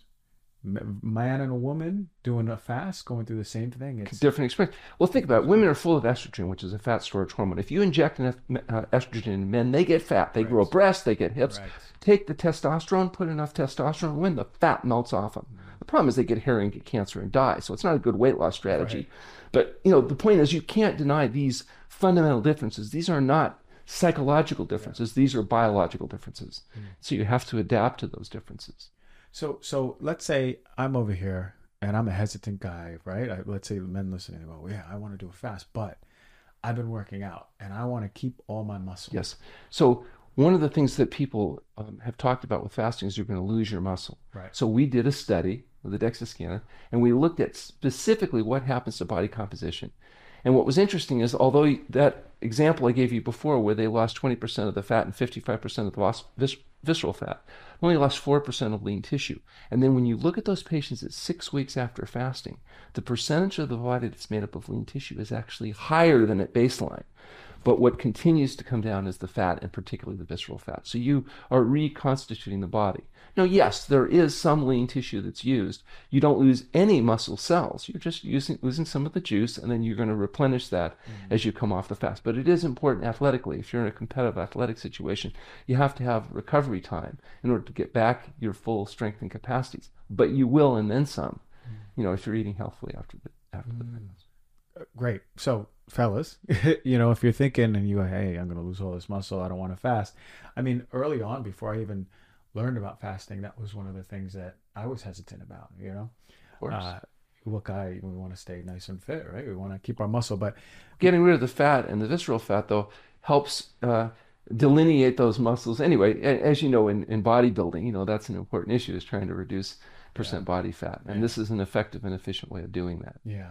man and a woman doing a fast, going through the same thing. It's different experience. Well, think about it. Women are full of estrogen, which is a fat storage hormone. If you inject enough uh, estrogen in men, they get fat. They right. grow breasts, they get hips. Right. Take the testosterone, put enough testosterone, when the fat melts off them. Mm. The problem is they get hairy and get cancer and die. So it's not a good weight loss strategy. Right. But, you know, the point is you can't deny these fundamental differences. These are not psychological differences. Yeah. These are biological differences. Mm. So you have to adapt to those differences. So, so let's say I'm over here and I'm a hesitant guy, right? I, let's say men listening, they go, well, yeah, I want to do a fast, but I've been working out and I want to keep all my muscle. Yes. So one of the things that people um, have talked about with fasting is you're going to lose your muscle. Right. So we did a study with the DEXA scanner, and we looked at specifically what happens to body composition. And what was interesting is, although that example I gave you before, where they lost twenty percent of the fat and fifty-five percent of the vis- vis- visceral fat, only lost four percent of lean tissue. And then when you look at those patients at six weeks after fasting, the percentage of the body that's made up of lean tissue is actually higher than at baseline. But what continues to come down is the fat, and particularly the visceral fat. So you are reconstituting the body. Now, yes, there is some lean tissue that's used. You don't lose any muscle cells. You're just using, losing some of the juice, and then you're going to replenish that mm-hmm. as you come off the fast. But it is important athletically. If you're in a competitive athletic situation, you have to have recovery time in order to get back your full strength and capacities. But you will, and then some, mm-hmm. you know, if you're eating healthfully after the after mm-hmm. the fast. Great. So, fellas, you know, if you're thinking and you go, hey, I'm going to lose all this muscle, I don't want to fast. I mean, early on, before I even learned about fasting, that was one of the things that I was hesitant about, you know? Of course. Uh, look, I, we want to stay nice and fit, right? We want to keep our muscle, but... Getting rid of the fat and the visceral fat, though, helps uh, delineate those muscles. Anyway, as you know, in, in bodybuilding, you know, that's an important issue, is trying to reduce percent yeah. body fat. And yeah. this is an effective and efficient way of doing that. Yeah.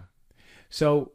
So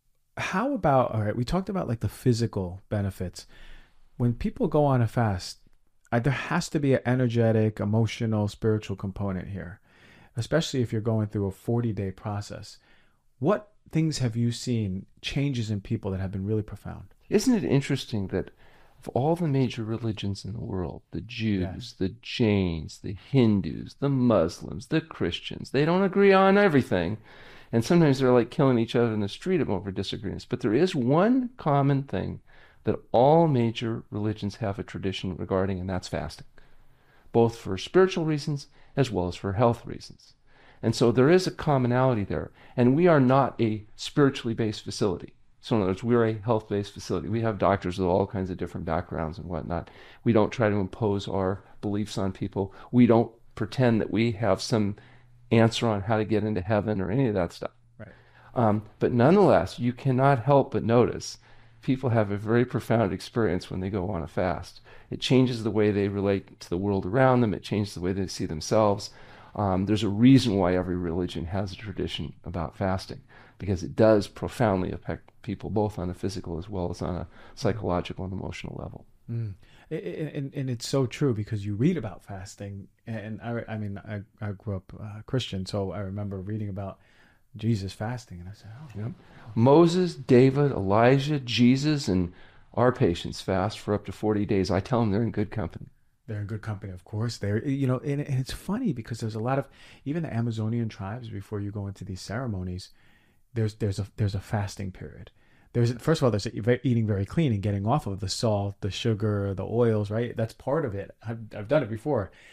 how about, all right, we talked about like the physical benefits. When people go on a fast, uh, there has to be an energetic, emotional, spiritual component here, especially if you're going through a forty-day process. What things have you seen, changes in people that have been really profound? Isn't it interesting that of all the major religions in the world, the Jews, yes. the Jains, the Hindus, the Muslims, the Christians, they don't agree on everything. And sometimes they're like killing each other in the street over disagreements. But there is one common thing that all major religions have a tradition regarding, and that's fasting, both for spiritual reasons as well as for health reasons. And so there is a commonality there. And we are not a spiritually based facility. So in other words, we're a health-based facility. We have doctors with all kinds of different backgrounds and whatnot. We don't try to impose our beliefs on people. We don't pretend that we have some answer on how to get into heaven or any of that stuff. Right. Um, but nonetheless, you cannot help but notice people have a very profound experience when they go on a fast. It changes the way they relate to the world around them. It changes the way they see themselves. Um, there's a reason why every religion has a tradition about fasting, because it does profoundly affect people both on a physical as well as on a psychological and emotional level. Mm. And, and it's so true, because you read about fasting, and I, I mean, I, I grew up uh, Christian, so I remember reading about Jesus fasting, and I said, oh. Yep. Moses, David, Elijah, Jesus, and our patients fast for up to forty days. I tell them they're in good company. They're in good company, of course. They're, you know, and, and it's funny because there's a lot of, even the Amazonian tribes, before you go into these ceremonies, there's there's a there's a fasting period. There's, first of all, there's eating very clean and getting off of the salt, the sugar, the oils, right? That's part of it. I've, I've done it before.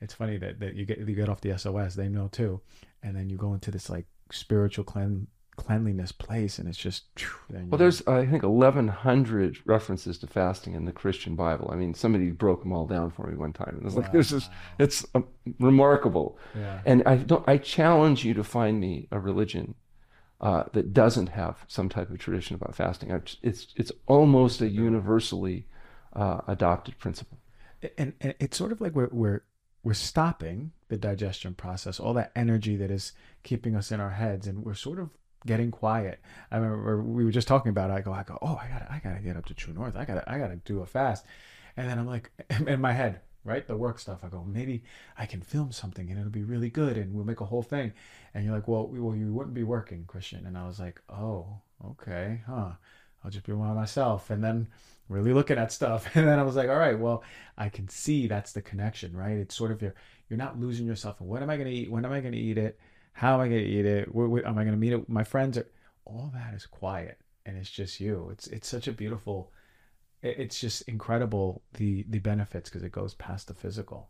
It's funny that, that you get you get off the S O S, they know too, and then you go into this like spiritual clean, cleanliness place, and it's just. Well, there's I think eleven hundred references to fasting in the Christian Bible. I mean, somebody broke them all down for me one time, and it's wow. like there's this. It's um, remarkable, yeah. And I don't. I challenge you to find me a religion uh, that doesn't have some type of tradition about fasting. I, it's it's almost a universally uh, adopted principle. And, and it's sort of like we're we're we're stopping the digestion process, all that energy that is keeping us in our heads, and we're sort of getting quiet. I remember we were just talking about it. I go, I go, oh, I gotta, I gotta get up to True North. I gotta, I gotta do a fast. And then I'm like, in my head, right, the work stuff. I go, maybe I can film something and it'll be really good, and we'll make a whole thing. And you're like, well, well, you wouldn't be working, Christian. And I was like, oh, okay, huh? I'll just be by myself. And then really looking at stuff. And then I was like, all right, well, I can see that's the connection, right? It's sort of you're, you're not losing yourself. And what am I going to eat? When am I going to eat it? How am I going to eat it? Where, where, am I going to meet it? My friends are, all that is quiet, and it's just you. It's, it's such a beautiful, it, it's just incredible, the, the benefits, because it goes past the physical.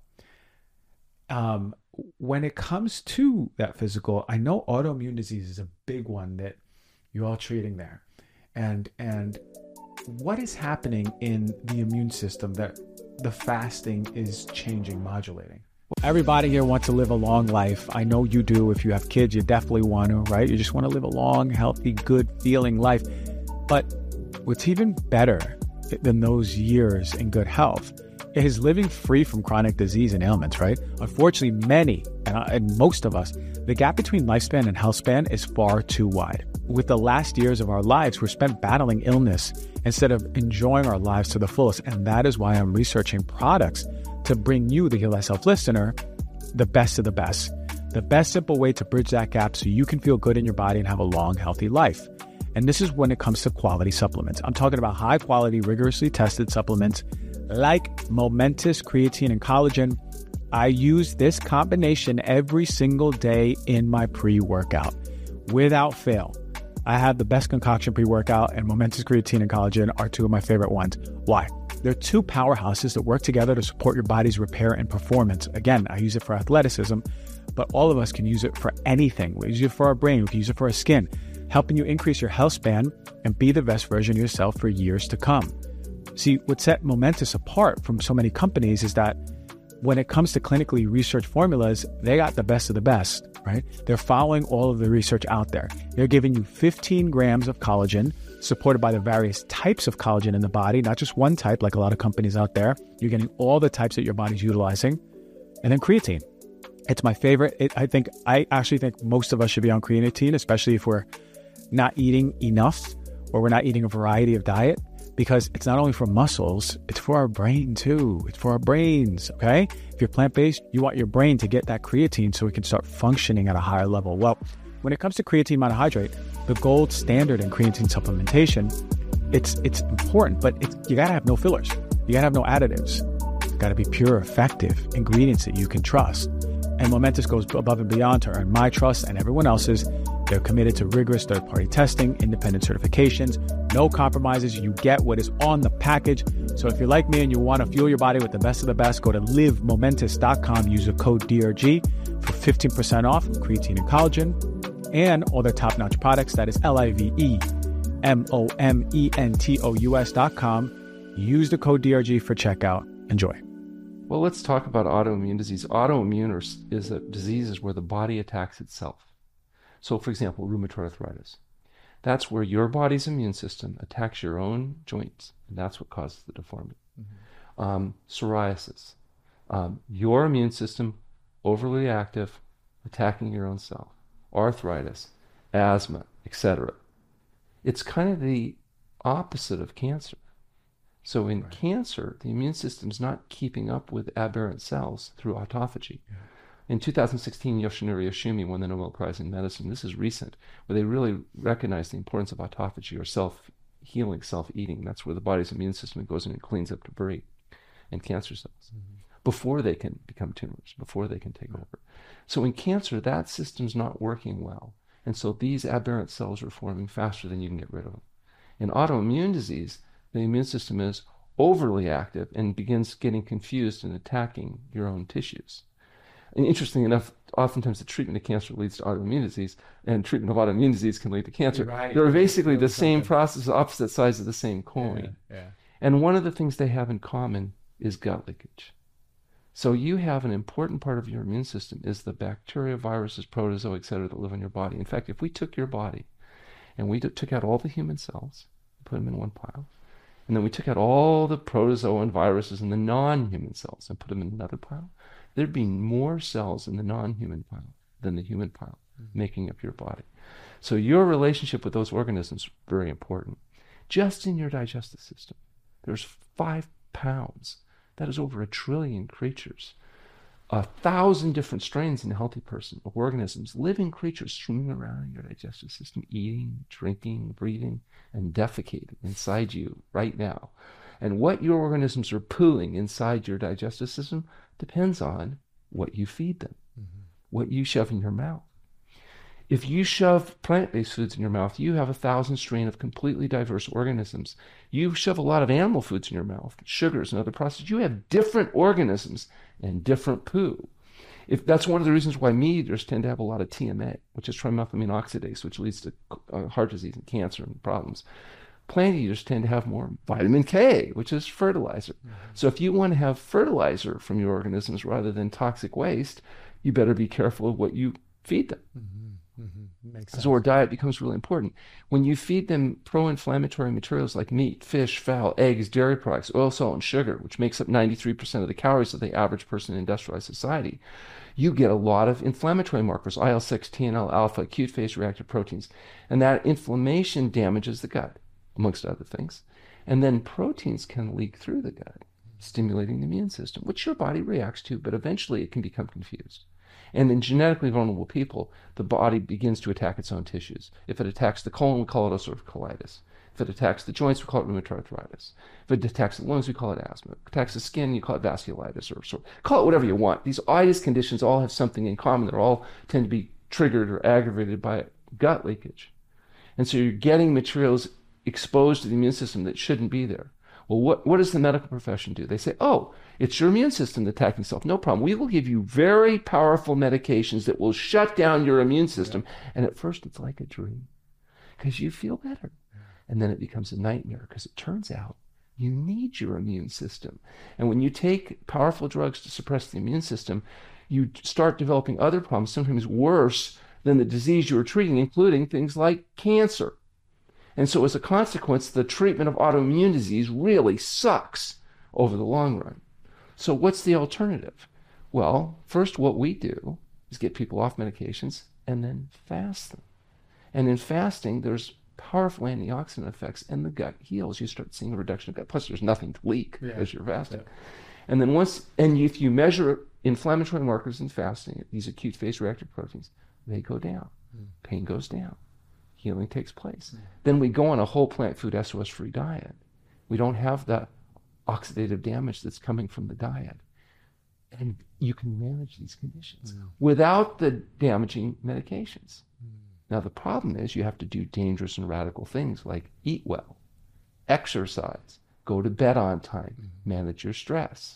Um, when it comes to that physical, I know autoimmune disease is a big one that you're all treating there. And, and, what is happening in the immune system that the fasting is changing, modulating? Everybody here wants to live a long life. I know you do. If you have kids, you definitely want to, right? You just want to live a long, healthy, good feeling life. But what's even better than those years in good health is living free from chronic disease and ailments, right? Unfortunately, many, and, I, and most of us, the gap between lifespan and health span is far too wide. With the last years of our lives, we're spent battling illness instead of enjoying our lives to the fullest. And that is why I'm researching products to bring you, the Heal Thyself listener, the best of the best. The best simple way to bridge that gap so you can feel good in your body and have a long, healthy life. And this is when it comes to quality supplements. I'm talking about high quality, rigorously tested supplements like Momentous Creatine and Collagen. I use this combination every single day in my pre-workout without fail. I have the best concoction pre-workout, and Momentous Creatine and Collagen are two of my favorite ones. Why? They're two powerhouses that work together to support your body's repair and performance. Again, I use it for athleticism, but all of us can use it for anything. We use it for our brain, we can use it for our skin, helping you increase your health span and be the best version of yourself for years to come. See, what set Momentous apart from so many companies is that when it comes to clinically researched formulas, they got the best of the best, right? They're following all of the research out there. They're giving you fifteen grams of collagen, supported by the various types of collagen in the body, not just one type like a lot of companies out there. You're getting all the types that your body's utilizing. And then creatine. It's my favorite. It, I think, I actually think most of us should be on creatine, especially if we're not eating enough or we're not eating a variety of diet. Because it's not only for muscles, it's for our brain too. It's for our brains, okay? If you're plant-based, you want your brain to get that creatine so it can start functioning at a higher level. Well, when it comes to creatine monohydrate, the gold standard in creatine supplementation, it's it's important, but it's, you gotta have no fillers. You gotta have no additives. It's gotta be pure, effective ingredients that you can trust. And Momentous goes above and beyond to earn my trust and everyone else's. They're committed to rigorous third-party testing, independent certifications, no compromises. You get what is on the package. So if you're like me and you want to fuel your body with the best of the best, go to live momentous dot com, use the code D R G for fifteen percent off creatine and collagen and all their top-notch products. That is L I V E M O M E N T O U S dot com. Use the code D R G for checkout. Enjoy. Well, let's talk about autoimmune disease. Autoimmune is a disease where the body attacks itself. So, for example, rheumatoid arthritis. That's where your body's immune system attacks your own joints, and that's what causes the deformity. Mm-hmm. Um, psoriasis. Um, your immune system, overly active, attacking your own self. Arthritis, asthma, et cetera. It's kind of the opposite of cancer. So in right. cancer, the immune system's not keeping up with aberrant cells through autophagy. Yeah. In two thousand sixteen, Yoshinori Yoshimi won the Nobel Prize in Medicine. This is recent, where they really recognized the importance of autophagy, or self-healing, self-eating. That's where the body's immune system goes in and cleans up debris and cancer cells mm-hmm. before they can become tumors, before they can take mm-hmm. over. So in cancer, that system's not working well. And so these aberrant cells are forming faster than you can get rid of them. In autoimmune disease, the immune system is overly active and begins getting confused and attacking your own tissues. And interestingly enough, oftentimes the treatment of cancer leads to autoimmune disease, and treatment of autoimmune disease can lead to cancer. Right. They're basically the same something. process, opposite sides of the same coin. Yeah, yeah. And one of the things they have in common is gut leakage. So you have an important part of your immune system is the bacteria, viruses, protozoa, et cetera, that live in your body. In fact, if we took your body and we took out all the human cells, put them in one pile, and then we took out all the protozoa and viruses and the non-human cells and put them in another pile, there'd be more cells in the non-human pile than the human pile, mm-hmm. making up your body. So your relationship with those organisms is very important. Just in your digestive system, there's five pounds. That is over a trillion creatures. A thousand different strains in a healthy person of organisms, living creatures swimming around in your digestive system, eating, drinking, breathing, and defecating inside you right now. And what your organisms are pooling inside your digestive system depends on what you feed them, mm-hmm. what you shove in your mouth. If you shove plant-based foods in your mouth, you have a thousand strain of completely diverse organisms. You shove a lot of animal foods in your mouth, sugars and other processed, you have different organisms and different poo. If that's one of the reasons why meat eaters tend to have a lot of T M A, which is trimethylamine oxidase, which leads to uh, heart disease and cancer and problems. Plant eaters tend to have more vitamin K, which is fertilizer. Mm-hmm. So if you want to have fertilizer from your organisms rather than toxic waste, you better be careful of what you feed them. Mm-hmm. Mm-hmm. Makes sense. So our diet becomes really important. When you feed them pro-inflammatory materials like meat, fish, fowl, eggs, dairy products, oil, salt, and sugar, which makes up ninety-three percent of the calories of the average person in industrialized society, you get a lot of inflammatory markers, I L six, T N L alpha, acute phase reactive proteins. And that inflammation damages the gut, amongst other things. And then proteins can leak through the gut, stimulating the immune system, which your body reacts to, but eventually it can become confused. And in genetically vulnerable people, the body begins to attack its own tissues. If it attacks the colon, we call it ulcerative colitis. If it attacks the joints, we call it rheumatoid arthritis. If it attacks the lungs, we call it asthma. If it attacks the skin, you call it vasculitis, or, or call it whatever you want. These itis conditions all have something in common. They all tend to be triggered or aggravated by gut leakage. And so you're getting materials exposed to the immune system that shouldn't be there. Well, what, what does the medical profession do? They say, oh, it's your immune system attacking itself. No problem. We will give you very powerful medications that will shut down your immune system. Yeah. And at first, it's like a dream because you feel better. Yeah. And then it becomes a nightmare because it turns out you need your immune system. And when you take powerful drugs to suppress the immune system, you start developing other problems, sometimes worse than the disease you were treating, including things like cancer. And so as a consequence, the treatment of autoimmune disease really sucks over the long run. So what's the alternative? Well, first what we do is get people off medications and then fast them. And in fasting, there's powerful antioxidant effects and the gut heals. You start seeing a reduction of gut. Plus there's nothing to leak yeah. as you're fasting. Yeah. And then once, and if you measure inflammatory markers in fasting, these acute phase reactive proteins, they go down. Mm. Pain goes down. Healing takes place. Mm. Then we go on a whole plant food S O S-free diet. We don't have the oxidative damage that's coming from the diet. And you can manage these conditions mm. without the damaging medications. Mm. Now the problem is you have to do dangerous and radical things like eat well, exercise, go to bed on time, mm. manage your stress.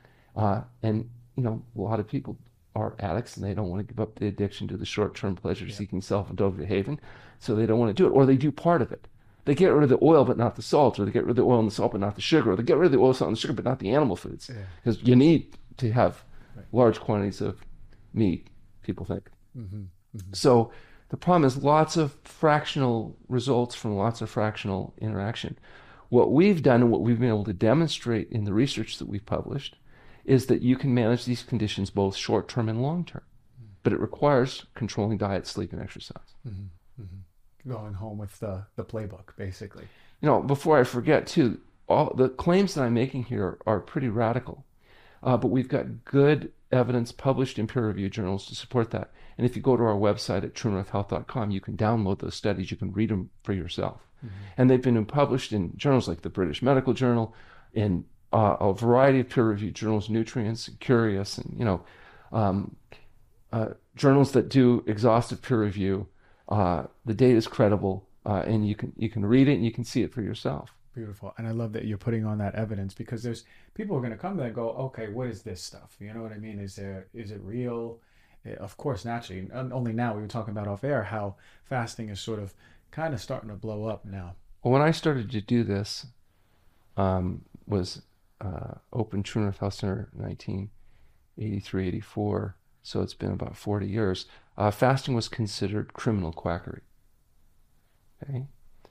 Uh, and, you know, a lot of people are addicts and they don't want to give up the addiction to the short-term pleasure-seeking yeah. self-indulgent behaving, so they don't want to do it, or they do part of it. They get rid of the oil but not the salt, or they get rid of the oil and the salt but not the sugar, or they get rid of the oil, salt, and the sugar but not the animal foods, because yeah. you need to have right. large quantities of meat, people think. Mm-hmm. Mm-hmm. So the problem is lots of fractional results from lots of fractional interaction. What we've done and what we've been able to demonstrate in the research that we've published is that you can manage these conditions both short-term and long-term, mm-hmm. but it requires controlling diet, sleep, and exercise. Mm-hmm. Mm-hmm. Going home with the, the playbook, basically. You know, before I forget, too, all the claims that I'm making here are pretty radical, uh, but we've got good evidence published in peer-reviewed journals to support that. And if you go to our website at true north health dot com, you can download those studies. You can read them for yourself. Mm-hmm. And they've been published in journals like the British Medical Journal, in Uh, a variety of peer-reviewed journals, Nutrients, and Curious, and you know, um, uh, journals that do exhaustive peer review. Uh, the data is credible, uh, and you can you can read it and you can see it for yourself. Beautiful. And I love that you're putting on that evidence, because there's people are going to come there and go, okay, what is this stuff? You know what I mean? Is there, is it real? Of course, naturally. And only now, we were talking about off air how fasting is sort of kind of starting to blow up now. Well, when I started to do this, um, was uh, opened True North Health Center in nineteen eighty-three, eighty-four. So it's been about forty years. Uh, fasting was considered criminal quackery. Okay.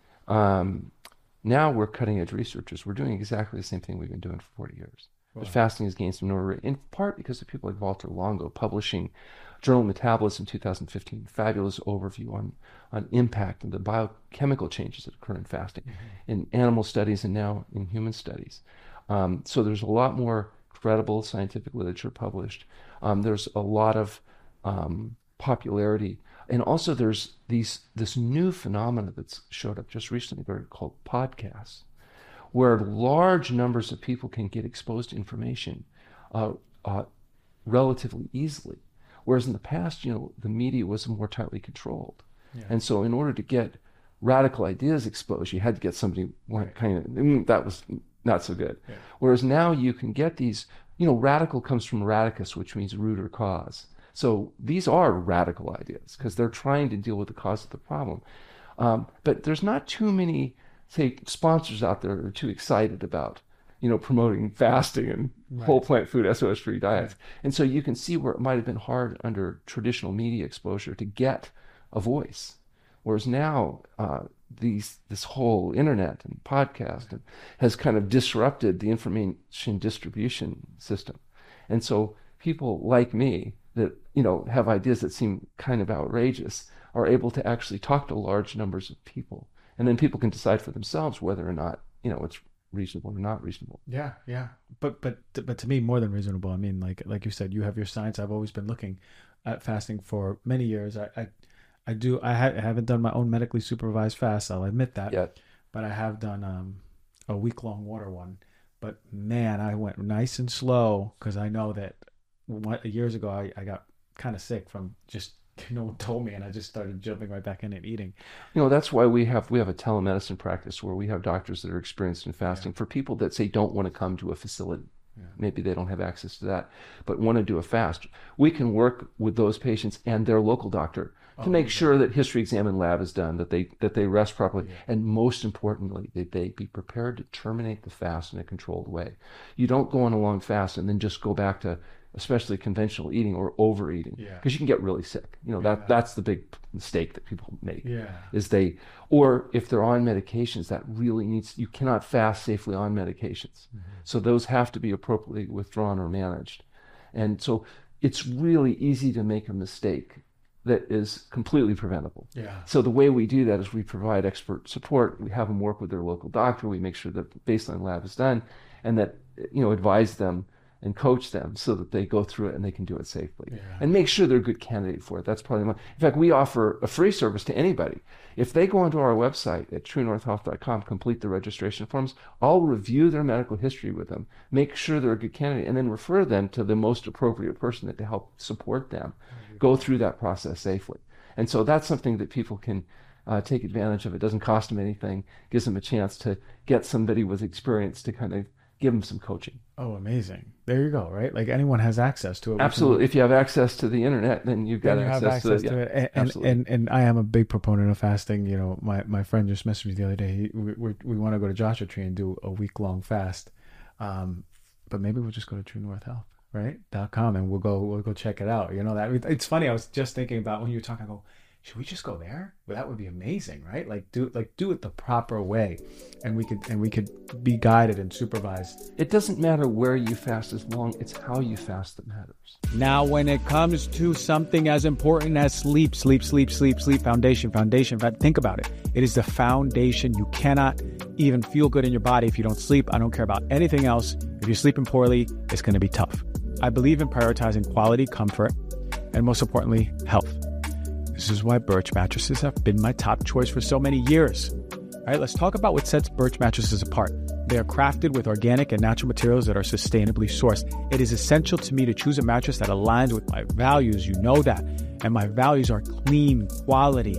Um, now we're cutting edge researchers. We're doing exactly the same thing we've been doing for forty years. Wow. But fasting has gained some notoriety, in part because of people like Walter Longo publishing Journal of Metabolism two thousand fifteen, fabulous overview on, on impact and the biochemical changes that occur in fasting mm-hmm. in animal studies and now in human studies. Um, so there's a lot more credible scientific literature published. Um, there's a lot of um, popularity. And also there's these this new phenomena that's showed up just recently called podcasts, where large numbers of people can get exposed to information uh, uh, relatively easily. Whereas in the past, you know, the media was more tightly controlled. Yeah. And so in order to get radical ideas exposed, you had to get somebody right. kind of, that was not so good. Yeah. Whereas now you can get these, you know, radical comes from radicus, which means root or cause. So these are radical ideas because they're trying to deal with the cause of the problem. Um, but there's not too many, say, sponsors out there that are too excited about, you know, promoting fasting and right. whole plant food, S O S-free diets. Right. And so you can see where it might have been hard under traditional media exposure to get a voice. Whereas now, uh, these this whole internet and podcast and has kind of disrupted the information distribution system. And so people like me that, you know, have ideas that seem kind of outrageous are able to actually talk to large numbers of people. And then people can decide for themselves whether or not, you know, it's reasonable or not reasonable. Yeah, yeah. But but but to me, more than reasonable. I mean, like like you said, you have your science. I've always been looking at fasting for many years. I I, I do. I, ha- I haven't done my own medically supervised fast. I'll admit that. Yeah. But I have done um, a week long water one. But man, I went nice and slow because I know that one, years ago I, I got kind of sick from just no one told me, and I just started jumping right back in and eating. You know, that's why we have we have a telemedicine practice where we have doctors that are experienced in fasting yeah. for people that say don't want to come to a facility. Yeah. Maybe they don't have access to that, but want to do a fast. We can work with those patients and their local doctor to oh, make okay. sure that history exam and lab is done, that they that they rest properly, yeah. and most importantly, that they be prepared to terminate the fast in a controlled way. You don't go on a long fast and then just go back to especially conventional eating or overeating, because yeah. you can get really sick. You know, that yeah. that's the big mistake that people make. Yeah. Is they, or if they're on medications, that really needs, you cannot fast safely on medications. Mm-hmm. So those have to be appropriately withdrawn or managed. And so it's really easy to make a mistake that is completely preventable. Yeah. So the way we do that is we provide expert support. We have them work with their local doctor. We make sure that the baseline lab is done, and that, you know, advise them and coach them so that they go through it and they can do it safely. Yeah. And make sure they're a good candidate for it. That's probably my, in fact, we offer a free service to anybody. If they go onto our website at true north health dot com, complete the registration forms, I'll review their medical history with them, make sure they're a good candidate, and then refer them to the most appropriate person to help support them go through that process safely. And so that's something that people can uh, take advantage of. It doesn't cost them anything, gives them a chance to get somebody with experience to kind of give them some coaching. Oh, amazing. There you go, right? Like anyone has access to it. Absolutely. If you have access to the internet, then you've got then you access, access to, to yeah, it. And, absolutely. And, and, and I am a big proponent of fasting. You know, my, my friend just messaged me the other day. He, we we, we want to go to Joshua Tree and do a week long fast. Um, but maybe we'll just go to True North Health, right? Dot com, and we'll go we'll go check it out. You know, that it's funny. I was just thinking about when you were talking, I go, should we just go there? Well, that would be amazing, right? Like do like do it the proper way, and we could and we could be guided and supervised. It doesn't matter where you fast as long, it's how you fast that matters. Now, when it comes to something as important as sleep, sleep, sleep, sleep, sleep, foundation, foundation, think about it. It is the foundation. You cannot even feel good in your body if you don't sleep. I don't care about anything else. If you're sleeping poorly, it's going to be tough. I believe in prioritizing quality, comfort, and most importantly, health. This is why Birch mattresses have been my top choice for so many years. All right, let's talk about what sets Birch mattresses apart. They are crafted with organic and natural materials that are sustainably sourced. It is essential to me to choose a mattress that aligns with my values. You know that. And my values are clean, quality,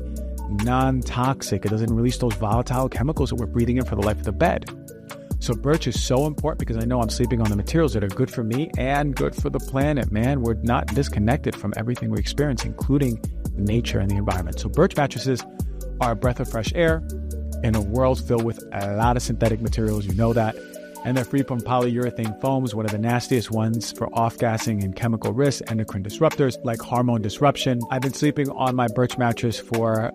non-toxic. It doesn't release those volatile chemicals that we're breathing in for the life of the bed. So birch is so important because I know I'm sleeping on the materials that are good for me and good for the planet, man. We're not disconnected from everything we experience, including nature and the environment. So birch mattresses are a breath of fresh air in a world filled with a lot of synthetic materials. You know that. And they're free from polyurethane foams, one of the nastiest ones for off-gassing and chemical risks, endocrine disruptors like hormone disruption. I've been sleeping on my birch mattress for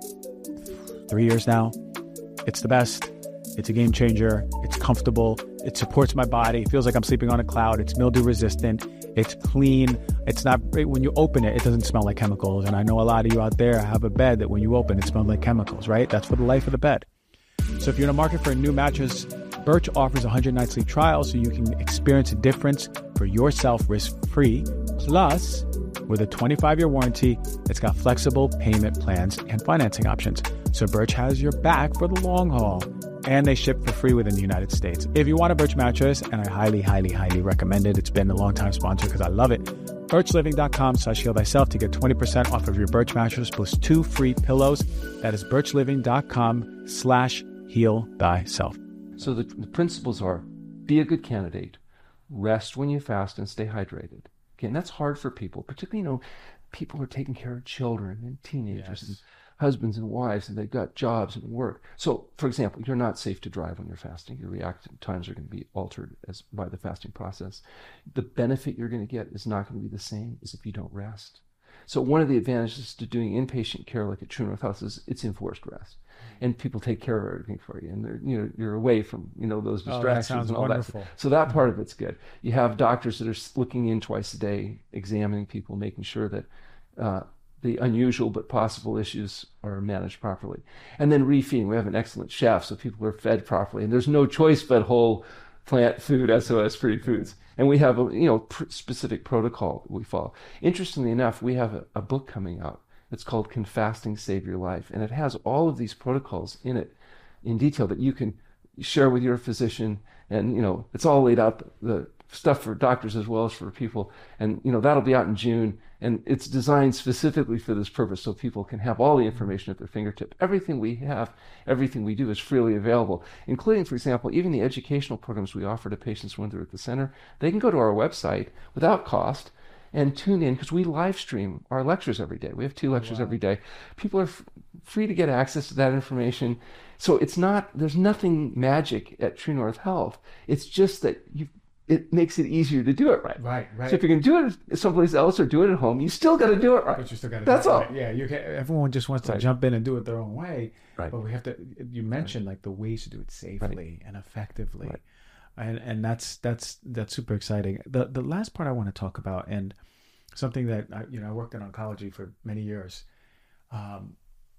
three years now. It's the best. It's a game changer. It's comfortable. It supports my body. It feels like I'm sleeping on a cloud. It's mildew resistant. It's clean. It's not, when you open it, it doesn't smell like chemicals. And I know a lot of you out there have a bed that when you open, it smells like chemicals, right? That's for the life of the bed. So if you're in the market for a new mattress, Birch offers a one hundred night sleep trial so you can experience a difference for yourself risk-free. Plus, with a twenty-five year warranty, it's got flexible payment plans and financing options. So Birch has your back for the long haul. And they ship for free within the United States. If you want a Birch mattress, and I highly, highly, highly recommend it. It's been a long time sponsor because I love it. birchliving.com slash heal thyself to get twenty percent off of your Birch mattress plus two free pillows. That is birchliving.com slash heal thyself. So the, the principles are: be a good candidate, rest when you fast, and stay hydrated. Okay, and that's hard for people, particularly, you know, people who are taking care of children and teenagers yes. and husbands and wives, and they've got jobs and work. So, for example, you're not safe to drive when you're fasting. Your reactive times are going to be altered as by the fasting process. The benefit you're going to get is not going to be the same as if you don't rest. So one of the advantages to doing inpatient care like at True North Health is it's enforced rest. And people take care of everything for you, and they're, you know, you're away from, you know, those distractions oh, and all wonderful. that. So that part of it's good. You have doctors that are looking in twice a day, examining people, making sure that uh, the unusual but possible issues are managed properly. And then refeeding. We have an excellent chef, so people are fed properly. And there's no choice but whole plant food, S O S free foods. And we have a you know pr- specific protocol we follow. Interestingly enough, we have a, a book coming out. It's called Can Fasting Save Your Life? And it has all of these protocols in it in detail that you can share with your physician. And, you know, it's all laid out, the stuff for doctors as well as for people. And, you know, that'll be out in June. And it's designed specifically for this purpose so people can have all the information at their fingertip. Everything we have, everything we do is freely available, including, for example, even the educational programs we offer to patients when they're at the center. They can go to our website without cost and tune in, because we live stream our lectures every day. We have two lectures wow. every day. People are f- free to get access to that information. So it's not, there's nothing magic at True North Health. It's just that you, it makes it easier to do it right. Right, right. So if you can do it someplace else or do it at home, you still got to do it right. But you still got to That's do it all. Right. Yeah, you can, everyone just wants to right. jump in and do it their own way. Right. But we have to, you mentioned right. like the ways to do it safely right. and effectively. Right. And and that's that's that's super exciting. The the last part I want to talk about, and something that I, you know I worked in oncology for many years, um,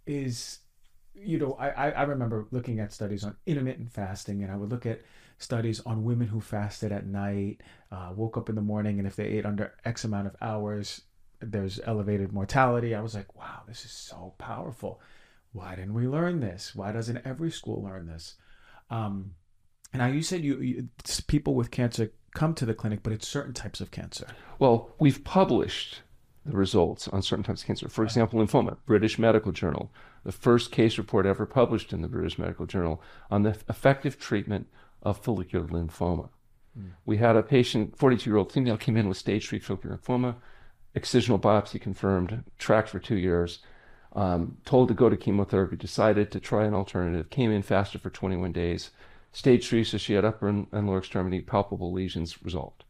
is you know I I remember looking at studies on intermittent fasting, and I would look at studies on women who fasted at night, uh, woke up in the morning, and if they ate under X amount of hours, there's elevated mortality. I was like, wow, this is so powerful. Why didn't we learn this? Why doesn't every school learn this? Um, And now you said you, you people with cancer come to the clinic, but it's certain types of cancer. Well, we've published the results on certain types of cancer. For example, lymphoma, British Medical Journal, the first case report ever published in the British Medical Journal on the effective treatment of follicular lymphoma. Mm. We had a patient, forty-two-year-old female, came in with stage three follicular lymphoma, excisional biopsy confirmed, tracked for two years, um, told to go to chemotherapy, decided to try an alternative, came in fasted for twenty-one days. Stage three, so she had upper and lower extremity palpable lesions resolved.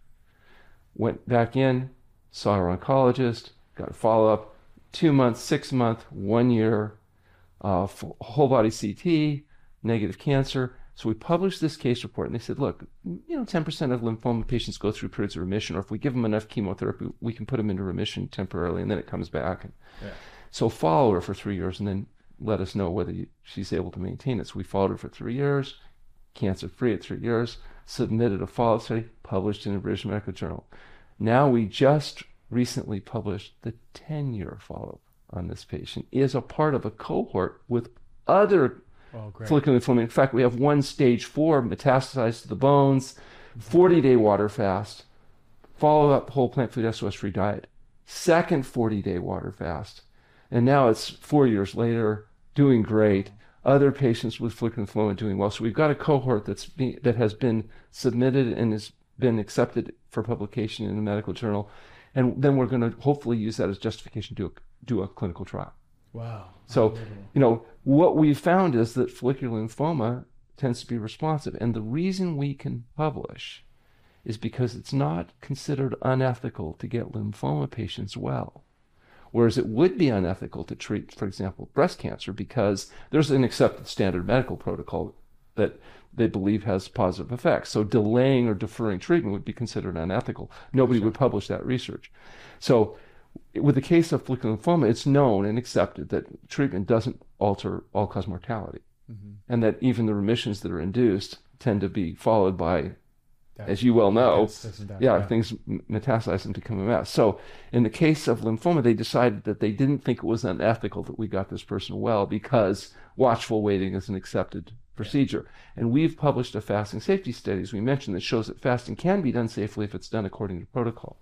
Went back in, saw her oncologist, got a follow-up, two months, six months, one year, uh, whole body C T, negative cancer. So we published this case report, and they said, look, you know, ten percent of lymphoma patients go through periods of remission, or if we give them enough chemotherapy, we can put them into remission temporarily, and then it comes back. And yeah. So follow her for three years, and then let us know whether you, she's able to maintain it. So we followed her for three years. Cancer-free at three years, submitted a follow-up study, published in the British Medical Journal. Now we just recently published the ten-year follow-up on this patient is a part of a cohort with other oh, follicular lymphoma. In fact, we have one stage four metastasized to the bones, forty-day water fast, follow-up whole plant food S O S-free diet, second forty-day water fast, and now it's four years later, doing great. Other patients with follicular lymphoma doing well. So we've got a cohort that's be, that has been submitted and has been accepted for publication in a medical journal, and then we're going to hopefully use that as justification to do a, do a clinical trial. Wow. So, you know, what we found is that follicular lymphoma tends to be responsive, and the reason we can publish is because it's not considered unethical to get lymphoma patients well. Whereas it would be unethical to treat, for example, breast cancer, because there's an accepted standard medical protocol that they believe has positive effects. So delaying or deferring treatment would be considered unethical. Nobody sure. would publish that research. So with the case of follicular lymphoma, it's known and accepted that treatment doesn't alter all-cause mortality, mm-hmm. and that even the remissions that are induced tend to be followed by, That, as you well know, that, yeah, yeah, things metastasize and become a mess. So in the case of lymphoma, they decided that they didn't think it was unethical that we got this person well because watchful waiting is an accepted procedure. Yeah. And we've published a fasting safety study, as we mentioned, that shows that fasting can be done safely if it's done according to protocol.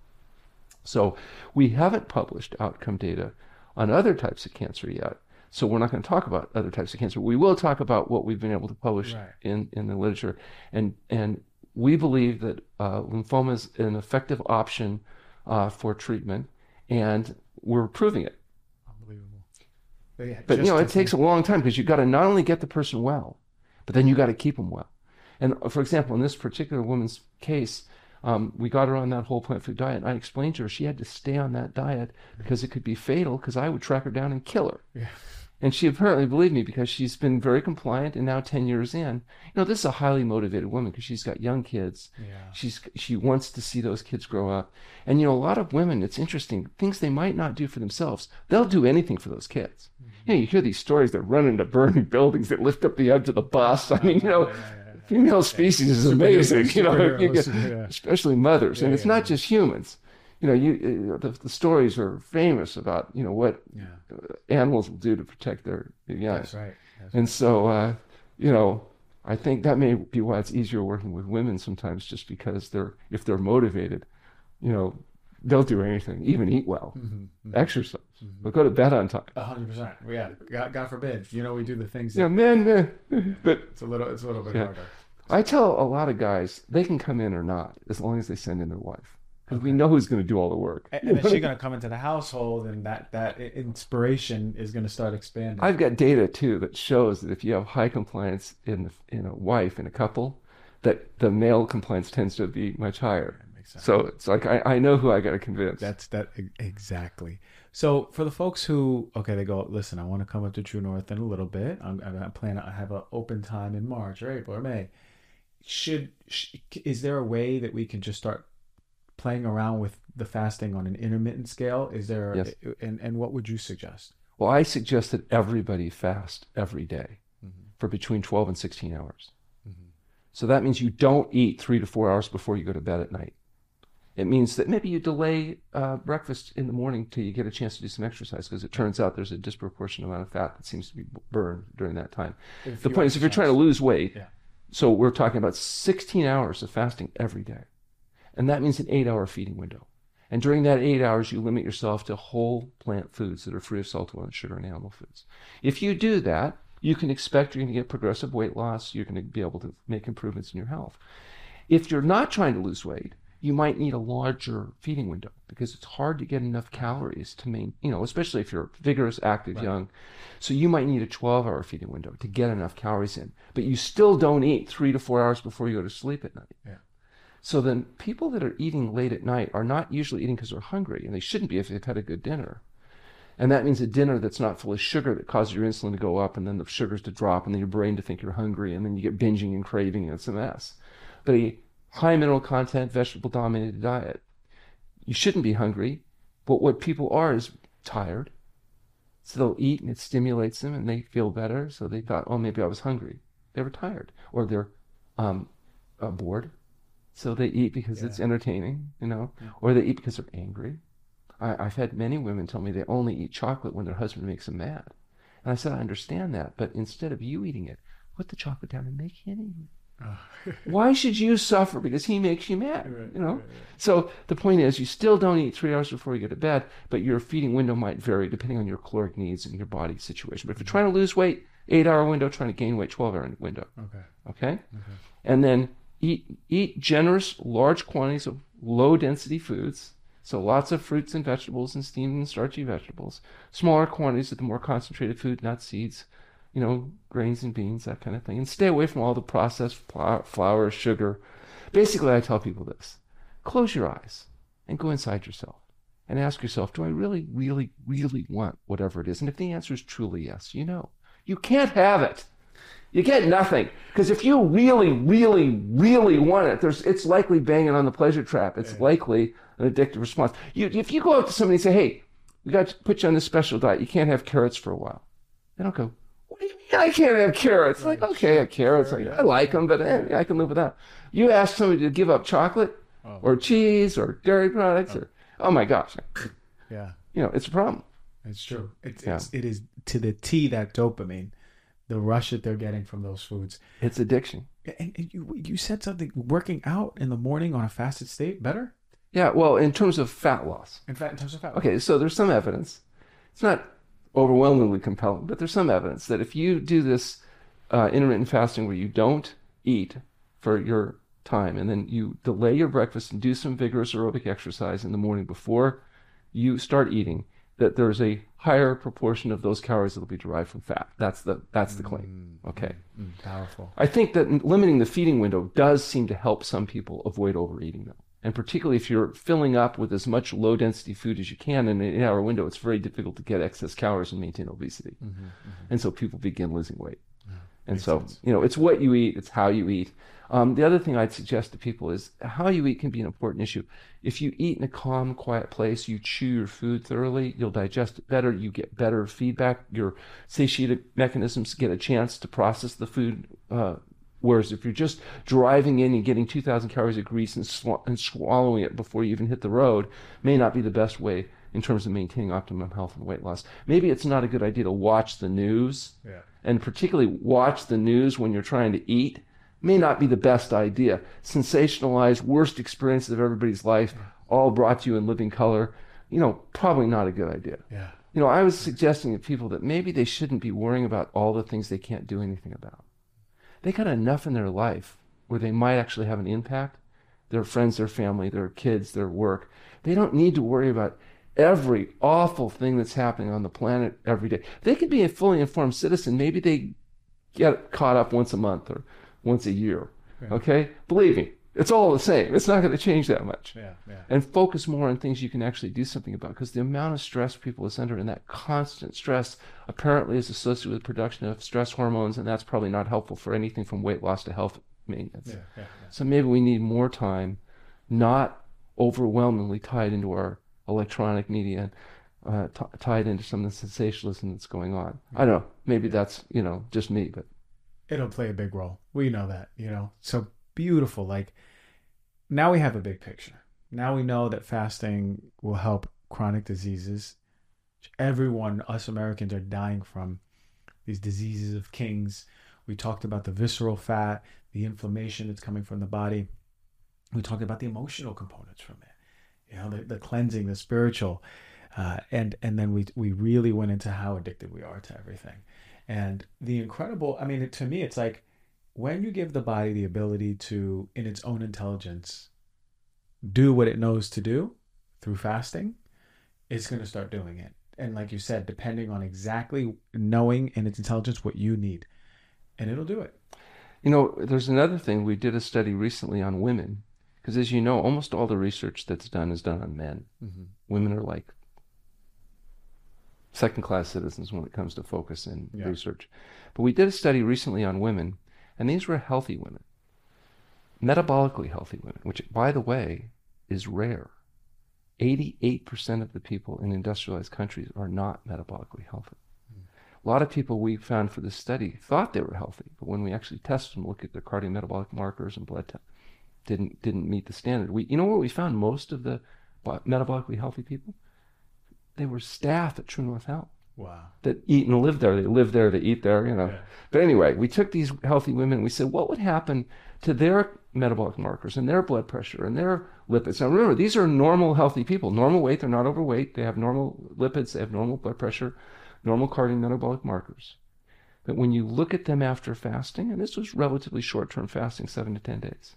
So we haven't published outcome data on other types of cancer yet. So we're not going to talk about other types of cancer. We will talk about what we've been able to publish right. in, in the literature. And, and we believe that uh, lymphoma is an effective option uh, for treatment, and we're proving it. Unbelievable. But, yeah, but you know, it takes a long time because you've got to not only get the person well, but then you got to keep them well. And for example, in this particular woman's case, um, we got her on that whole plant food diet, and I explained to her she had to stay on that diet because it could be fatal because I would track her down and kill her. Yeah. And she apparently believed me because she's been very compliant, and now ten years in, you know, this is a highly motivated woman because she's got young kids. Yeah. She's she wants to see those kids grow up. And, you know, a lot of women, it's interesting, things they might not do for themselves, they'll do anything for those kids. Mm-hmm. You know, you hear these stories that run into burning buildings that lift up the edge of the bus. I mean, you know, yeah, yeah, yeah. female species is amazing, you know, you get, yeah. especially mothers. Yeah, and it's yeah, not yeah. just humans. You know, you the, the stories are famous about, you know, what yeah. animals will do to protect their young. That's right. That's and right. so, uh, you know, I think that may be why it's easier working with women sometimes, just because they're, if they're motivated, you know, they'll do anything, even eat well, mm-hmm, mm-hmm. exercise, mm-hmm. but go to bed on time. A hundred percent. Yeah. God, God forbid. You know, we do the things. That, yeah, men, men, but it's a little, it's a little bit yeah. harder. I tell a lot of guys they can come in or not as long as they send in their wife. Because we know who's going to do all the work. And, and then she's going to come into the household, and that, that inspiration is going to start expanding. I've got data, too, that shows that if you have high compliance in, the, in a wife, in a couple, that the male compliance tends to be much higher. That makes sense. So it's like, I, I know who I got to convince. That's that exactly. So for the folks who, okay, they go, listen, I want to come up to True North in a little bit. I'm, I plan I have an open time in March or April or May. Should, is there a way that we can just start playing around with the fasting on an intermittent scale? Is there, yes. and, and what would you suggest? Well, I suggest that everybody fast every day mm-hmm. for between twelve and sixteen hours. Mm-hmm. So that means you don't eat three to four hours before you go to bed at night. It means that maybe you delay uh, breakfast in the morning till you get a chance to do some exercise, because it turns out there's a disproportionate amount of fat that seems to be burned during that time. If the point exercise. is, if you're trying to lose weight, yeah. so we're talking about sixteen hours of fasting every day. And that means an eight-hour feeding window. And during that eight hours, you limit yourself to whole plant foods that are free of salt, oil, and sugar, and animal foods. If you do that, you can expect you're going to get progressive weight loss. You're going to be able to make improvements in your health. If you're not trying to lose weight, you might need a larger feeding window, because it's hard to get enough calories to maintain, you know, especially if you're vigorous, active, right. young. So you might need a twelve-hour feeding window to get enough calories in. But you still don't eat three to four hours before you go to sleep at night. Yeah. So then people that are eating late at night are not usually eating because they're hungry, and they shouldn't be if they've had a good dinner. And that means a dinner that's not full of sugar that causes your insulin to go up, and then the sugars to drop, and then your brain to think you're hungry, and then you get binging and craving, and it's a mess. But a high mineral content, vegetable-dominated diet, you shouldn't be hungry, but what people are is tired. So they'll eat, and it stimulates them, and they feel better, so they thought, oh, maybe I was hungry. They were tired, or they're um, uh, bored. So they eat because yeah. it's entertaining, you know, yeah. or they eat because they're angry. I, I've had many women tell me they only eat chocolate when their husband makes them mad. And I said, I understand that, but instead of you eating it, put the chocolate down and make him eat it. Why should you suffer because he makes you mad? Right, You know. right, right. So the point is, you still don't eat three hours before you go to bed, but your feeding window might vary depending on your caloric needs and your body situation. But if you're trying to lose weight, eight-hour window. Trying to gain weight, twelve-hour window. Okay. Okay. Okay. And then eat eat generous, large quantities of low-density foods. So lots of fruits and vegetables and steamed and starchy vegetables. Smaller quantities of the more concentrated food, nuts, seeds, you know, grains and beans, that kind of thing. And stay away from all the processed flour, flour, sugar. Basically, I tell people this. Close your eyes and go inside yourself and ask yourself, do I really, really, really want whatever it is? And if the answer is truly yes, you know. You can't have it. You get nothing. Because if you really, really, really want it, there's it's likely banging on the pleasure trap. It's Yeah. likely an addictive response. You, if you go up to somebody and say, hey, we got to put you on this special diet. You can't have carrots for a while. They don't go, what do you mean I can't have carrots? Like, okay, I have carrots. Sure, Like, yeah. I like them, but eh, I can live without. You ask somebody to give up chocolate Oh. or cheese or dairy products or, oh my gosh, Yeah. you know, it's a problem. It's true. It's, Yeah. it's it is to the T that dopamine, the rush that they're getting from those foods. It's addiction. And, and you you said something. Working out in the morning on a fasted state better. Yeah, well, in terms of fat loss. In fact, in terms of fat. Okay, so there's some evidence. It's not overwhelmingly compelling, but there's some evidence that if you do this uh, intermittent fasting where you don't eat for your time and then you delay your breakfast and do some vigorous aerobic exercise in the morning before you start eating, that there's a higher proportion of those calories that will be derived from fat. That's the that's the claim. Okay. Mm, powerful. I think that limiting the feeding window does seem to help some people avoid overeating, though. And particularly if you're filling up with as much low-density food as you can in an eight-hour window, it's very difficult to get excess calories and maintain obesity. Mm-hmm, mm-hmm. And so people begin losing weight. Yeah, And makes so, sense. you know, it's what you eat, it's how you eat. Um, the other thing I'd suggest to people is how you eat can be an important issue. If you eat in a calm, quiet place, you chew your food thoroughly, you'll digest it better, you get better feedback, your satiated mechanisms get a chance to process the food. Uh, whereas if you're just driving in and getting two thousand calories of grease and, sw- and swallowing it before you even hit the road, may not be the best way in terms of maintaining optimum health and weight loss. Maybe it's not a good idea to watch the news, Yeah. and particularly watch the news when you're trying to eat. May not be the best idea. Sensationalized, worst experiences of everybody's life, all brought to you in living color. You know, probably not a good idea. Yeah. You know, I was suggesting to people that maybe they shouldn't be worrying about all the things they can't do anything about. They got enough in their life where they might actually have an impact. Their friends, their family, their kids, their work. They don't need to worry about every awful thing that's happening on the planet every day. They could be a fully informed citizen. Maybe they get caught up once a month or once a year. Yeah. Okay? Believe me, it's all the same. It's not going to change that much. Yeah. Yeah. And focus more on things you can actually do something about, because the amount of stress people is under, and that constant stress apparently is associated with production of stress hormones, and that's probably not helpful for anything from weight loss to health maintenance. Yeah. Yeah. So maybe we need more time, not overwhelmingly tied into our electronic media, uh, t- tied into some of the sensationalism that's going on. I don't know. Maybe that's, you know, just me, but It'll play a big role. We know that, you know. So beautiful. Like now we have a big picture. Now we know that fasting will help chronic diseases. Everyone, us Americans, are dying from these diseases of kings. We talked about the visceral fat, the inflammation that's coming from the body. We talked about the emotional components from it, you know, the, the cleansing, the spiritual. Uh, and and then we we really went into how addicted we are to everything. And the incredible, I mean, to me, it's like when you give the body the ability to, in its own intelligence, do what it knows to do through fasting, it's going to start doing it. And like you said, depending on exactly knowing in its intelligence what you need, and it'll do it. You know, there's another thing. We did a study recently on women, because as you know, almost all the research that's done is done on men. Mm-hmm. Women are like second-class citizens when it comes to focus in Yeah. research. But we did a study recently on women, and these were healthy women, metabolically healthy women, which, by the way, is rare. eighty-eight percent of the people in industrialized countries are not metabolically healthy. Mm. A lot of people we found for this study thought they were healthy, but when we actually tested them, look at their cardiometabolic markers and blood tests, didn't didn't meet the standard. We, you know where we found most of the metabolically healthy people? They were staff at True North Health. Wow. that eat and live there. They live there, they eat there, you know. Yeah. But anyway, we took these healthy women and we said, what would happen to their metabolic markers and their blood pressure and their lipids? Now remember, these are normal, healthy people. Normal weight, they're not overweight. They have normal lipids, they have normal blood pressure, normal cardiometabolic markers. But when you look at them after fasting, and this was relatively short-term fasting, seven to ten days,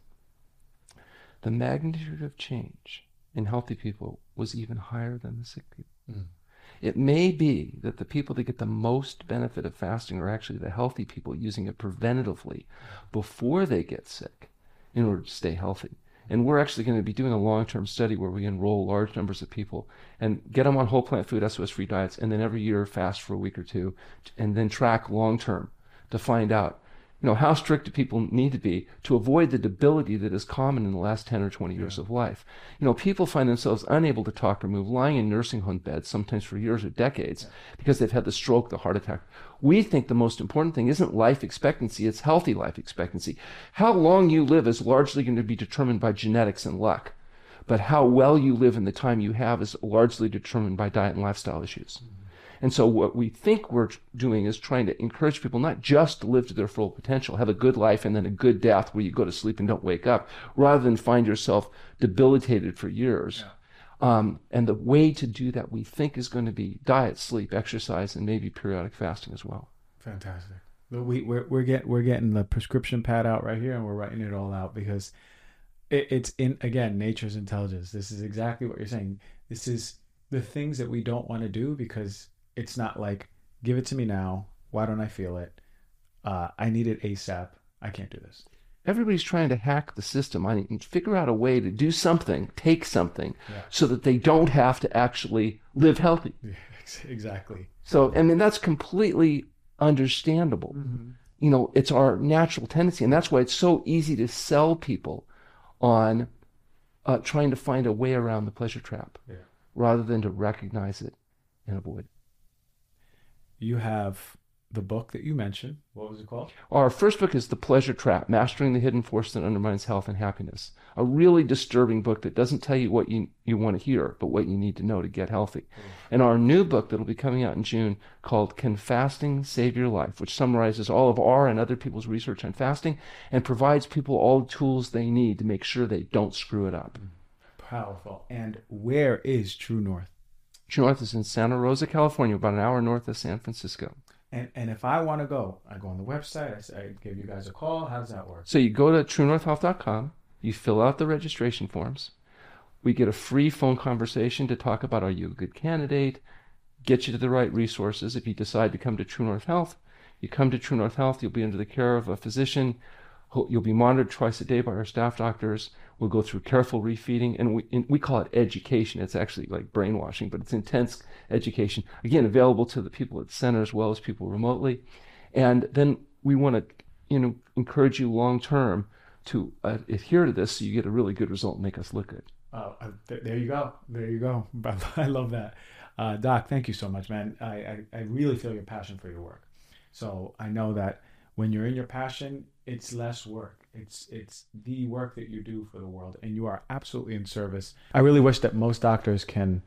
the magnitude of change in healthy people was even higher than the sick people. Mm. It may be that the people that get the most benefit of fasting are actually the healthy people using it preventatively before they get sick in order to stay healthy. And we're actually going to be doing a long-term study where we enroll large numbers of people and get them on whole plant food, S O S-free diets, and then every year fast for a week or two, and then track long-term to find out, you know, how strict do people need to be to avoid the debility that is common in the last ten or twenty years yeah. of life. You know, people find themselves unable to talk or move, lying in nursing home beds, sometimes for years or decades, yeah. because they've had the stroke, the heart attack. We think the most important thing isn't life expectancy, it's healthy life expectancy. How long you live is largely going to be determined by genetics and luck. But how well you live in the time you have is largely determined by diet and lifestyle issues. Mm-hmm. And so what we think we're doing is trying to encourage people not just to live to their full potential, have a good life and then a good death where you go to sleep and don't wake up, rather than find yourself debilitated for years. Yeah. Um, and the way to do that, we think, is going to be diet, sleep, exercise, and maybe periodic fasting as well. Fantastic. We, we're, we're, get, we're getting the prescription pad out right here, and we're writing it all out because it, it's, in again, nature's intelligence. This is exactly what you're saying. This is the things that we don't want to do because it's not like, give it to me now. Why don't I feel it? Uh, I need it ASAP. I can't do this. Everybody's trying to hack the system. I mean, figure out a way to do something, take something, yeah. so that they don't have to actually live healthy. Exactly. So, I mean, that's completely understandable. Mm-hmm. You know, it's our natural tendency, and that's why it's so easy to sell people on uh, trying to find a way around the pleasure trap, yeah. rather than to recognize it and avoid it. You have the book that you mentioned. What was it called? Our first book is The Pleasure Trap, Mastering the Hidden Force That Undermines Health and Happiness. A really disturbing book that doesn't tell you what you, you want to hear, but what you need to know to get healthy. Mm. And our new book that will be coming out in June called Can Fasting Save Your Life, which summarizes all of our and other people's research on fasting and provides people all the tools they need to make sure they don't screw it up. Powerful. And where is True North? True North is in Santa Rosa, California, about an hour north of San Francisco. And and if I want to go, I go on the website, I, say, I give you guys a call. How does that work? So you go to true north health dot com, you fill out the registration forms. We get a free phone conversation to talk about, are you a good candidate, get you to the right resources. If you decide to come to True North Health, you come to True North Health, you'll be under the care of a physician. You'll be monitored twice a day by our staff doctors. We'll go through careful refeeding, and we and we call it education. It's actually like brainwashing, but it's intense education. Again, available to the people at the center as well as people remotely. And then we want to, you know, encourage you long term to uh, adhere to this, so you get a really good result and make us look good. Oh, uh, th- there you go. There you go. I love that, uh, Doc. Thank you so much, man. I, I I really feel your passion for your work. So I know that when you're in your passion, it's less work. It's it's the work that you do for the world, and you are absolutely in service. I really wish that most doctors can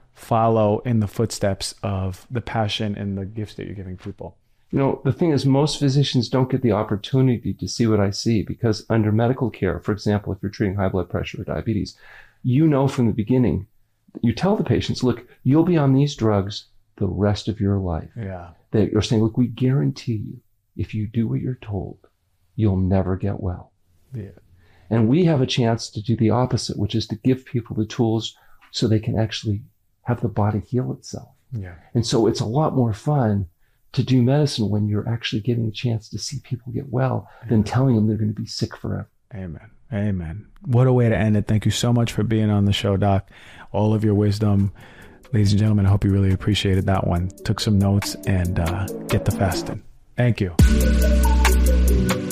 follow in the footsteps of the passion and the gifts that you're giving people. You know, the thing is, most physicians don't get the opportunity to see what I see, because under medical care, for example, if you're treating high blood pressure or diabetes, you know from the beginning, you tell the patients, look, you'll be on these drugs the rest of your life. Yeah. They're saying, look, we guarantee you, if you do what you're told, you'll never get well. Yeah. And we have a chance to do the opposite, which is to give people the tools so they can actually have the body heal itself. Yeah. And so it's a lot more fun to do medicine when you're actually getting a chance to see people get well than telling them they're going to be sick forever. Amen. Amen. What a way to end it. Thank you so much for being on the show, Doc. All of your wisdom. Ladies and gentlemen, I hope you really appreciated that one. Took some notes, and uh, get the fasting. Thank you.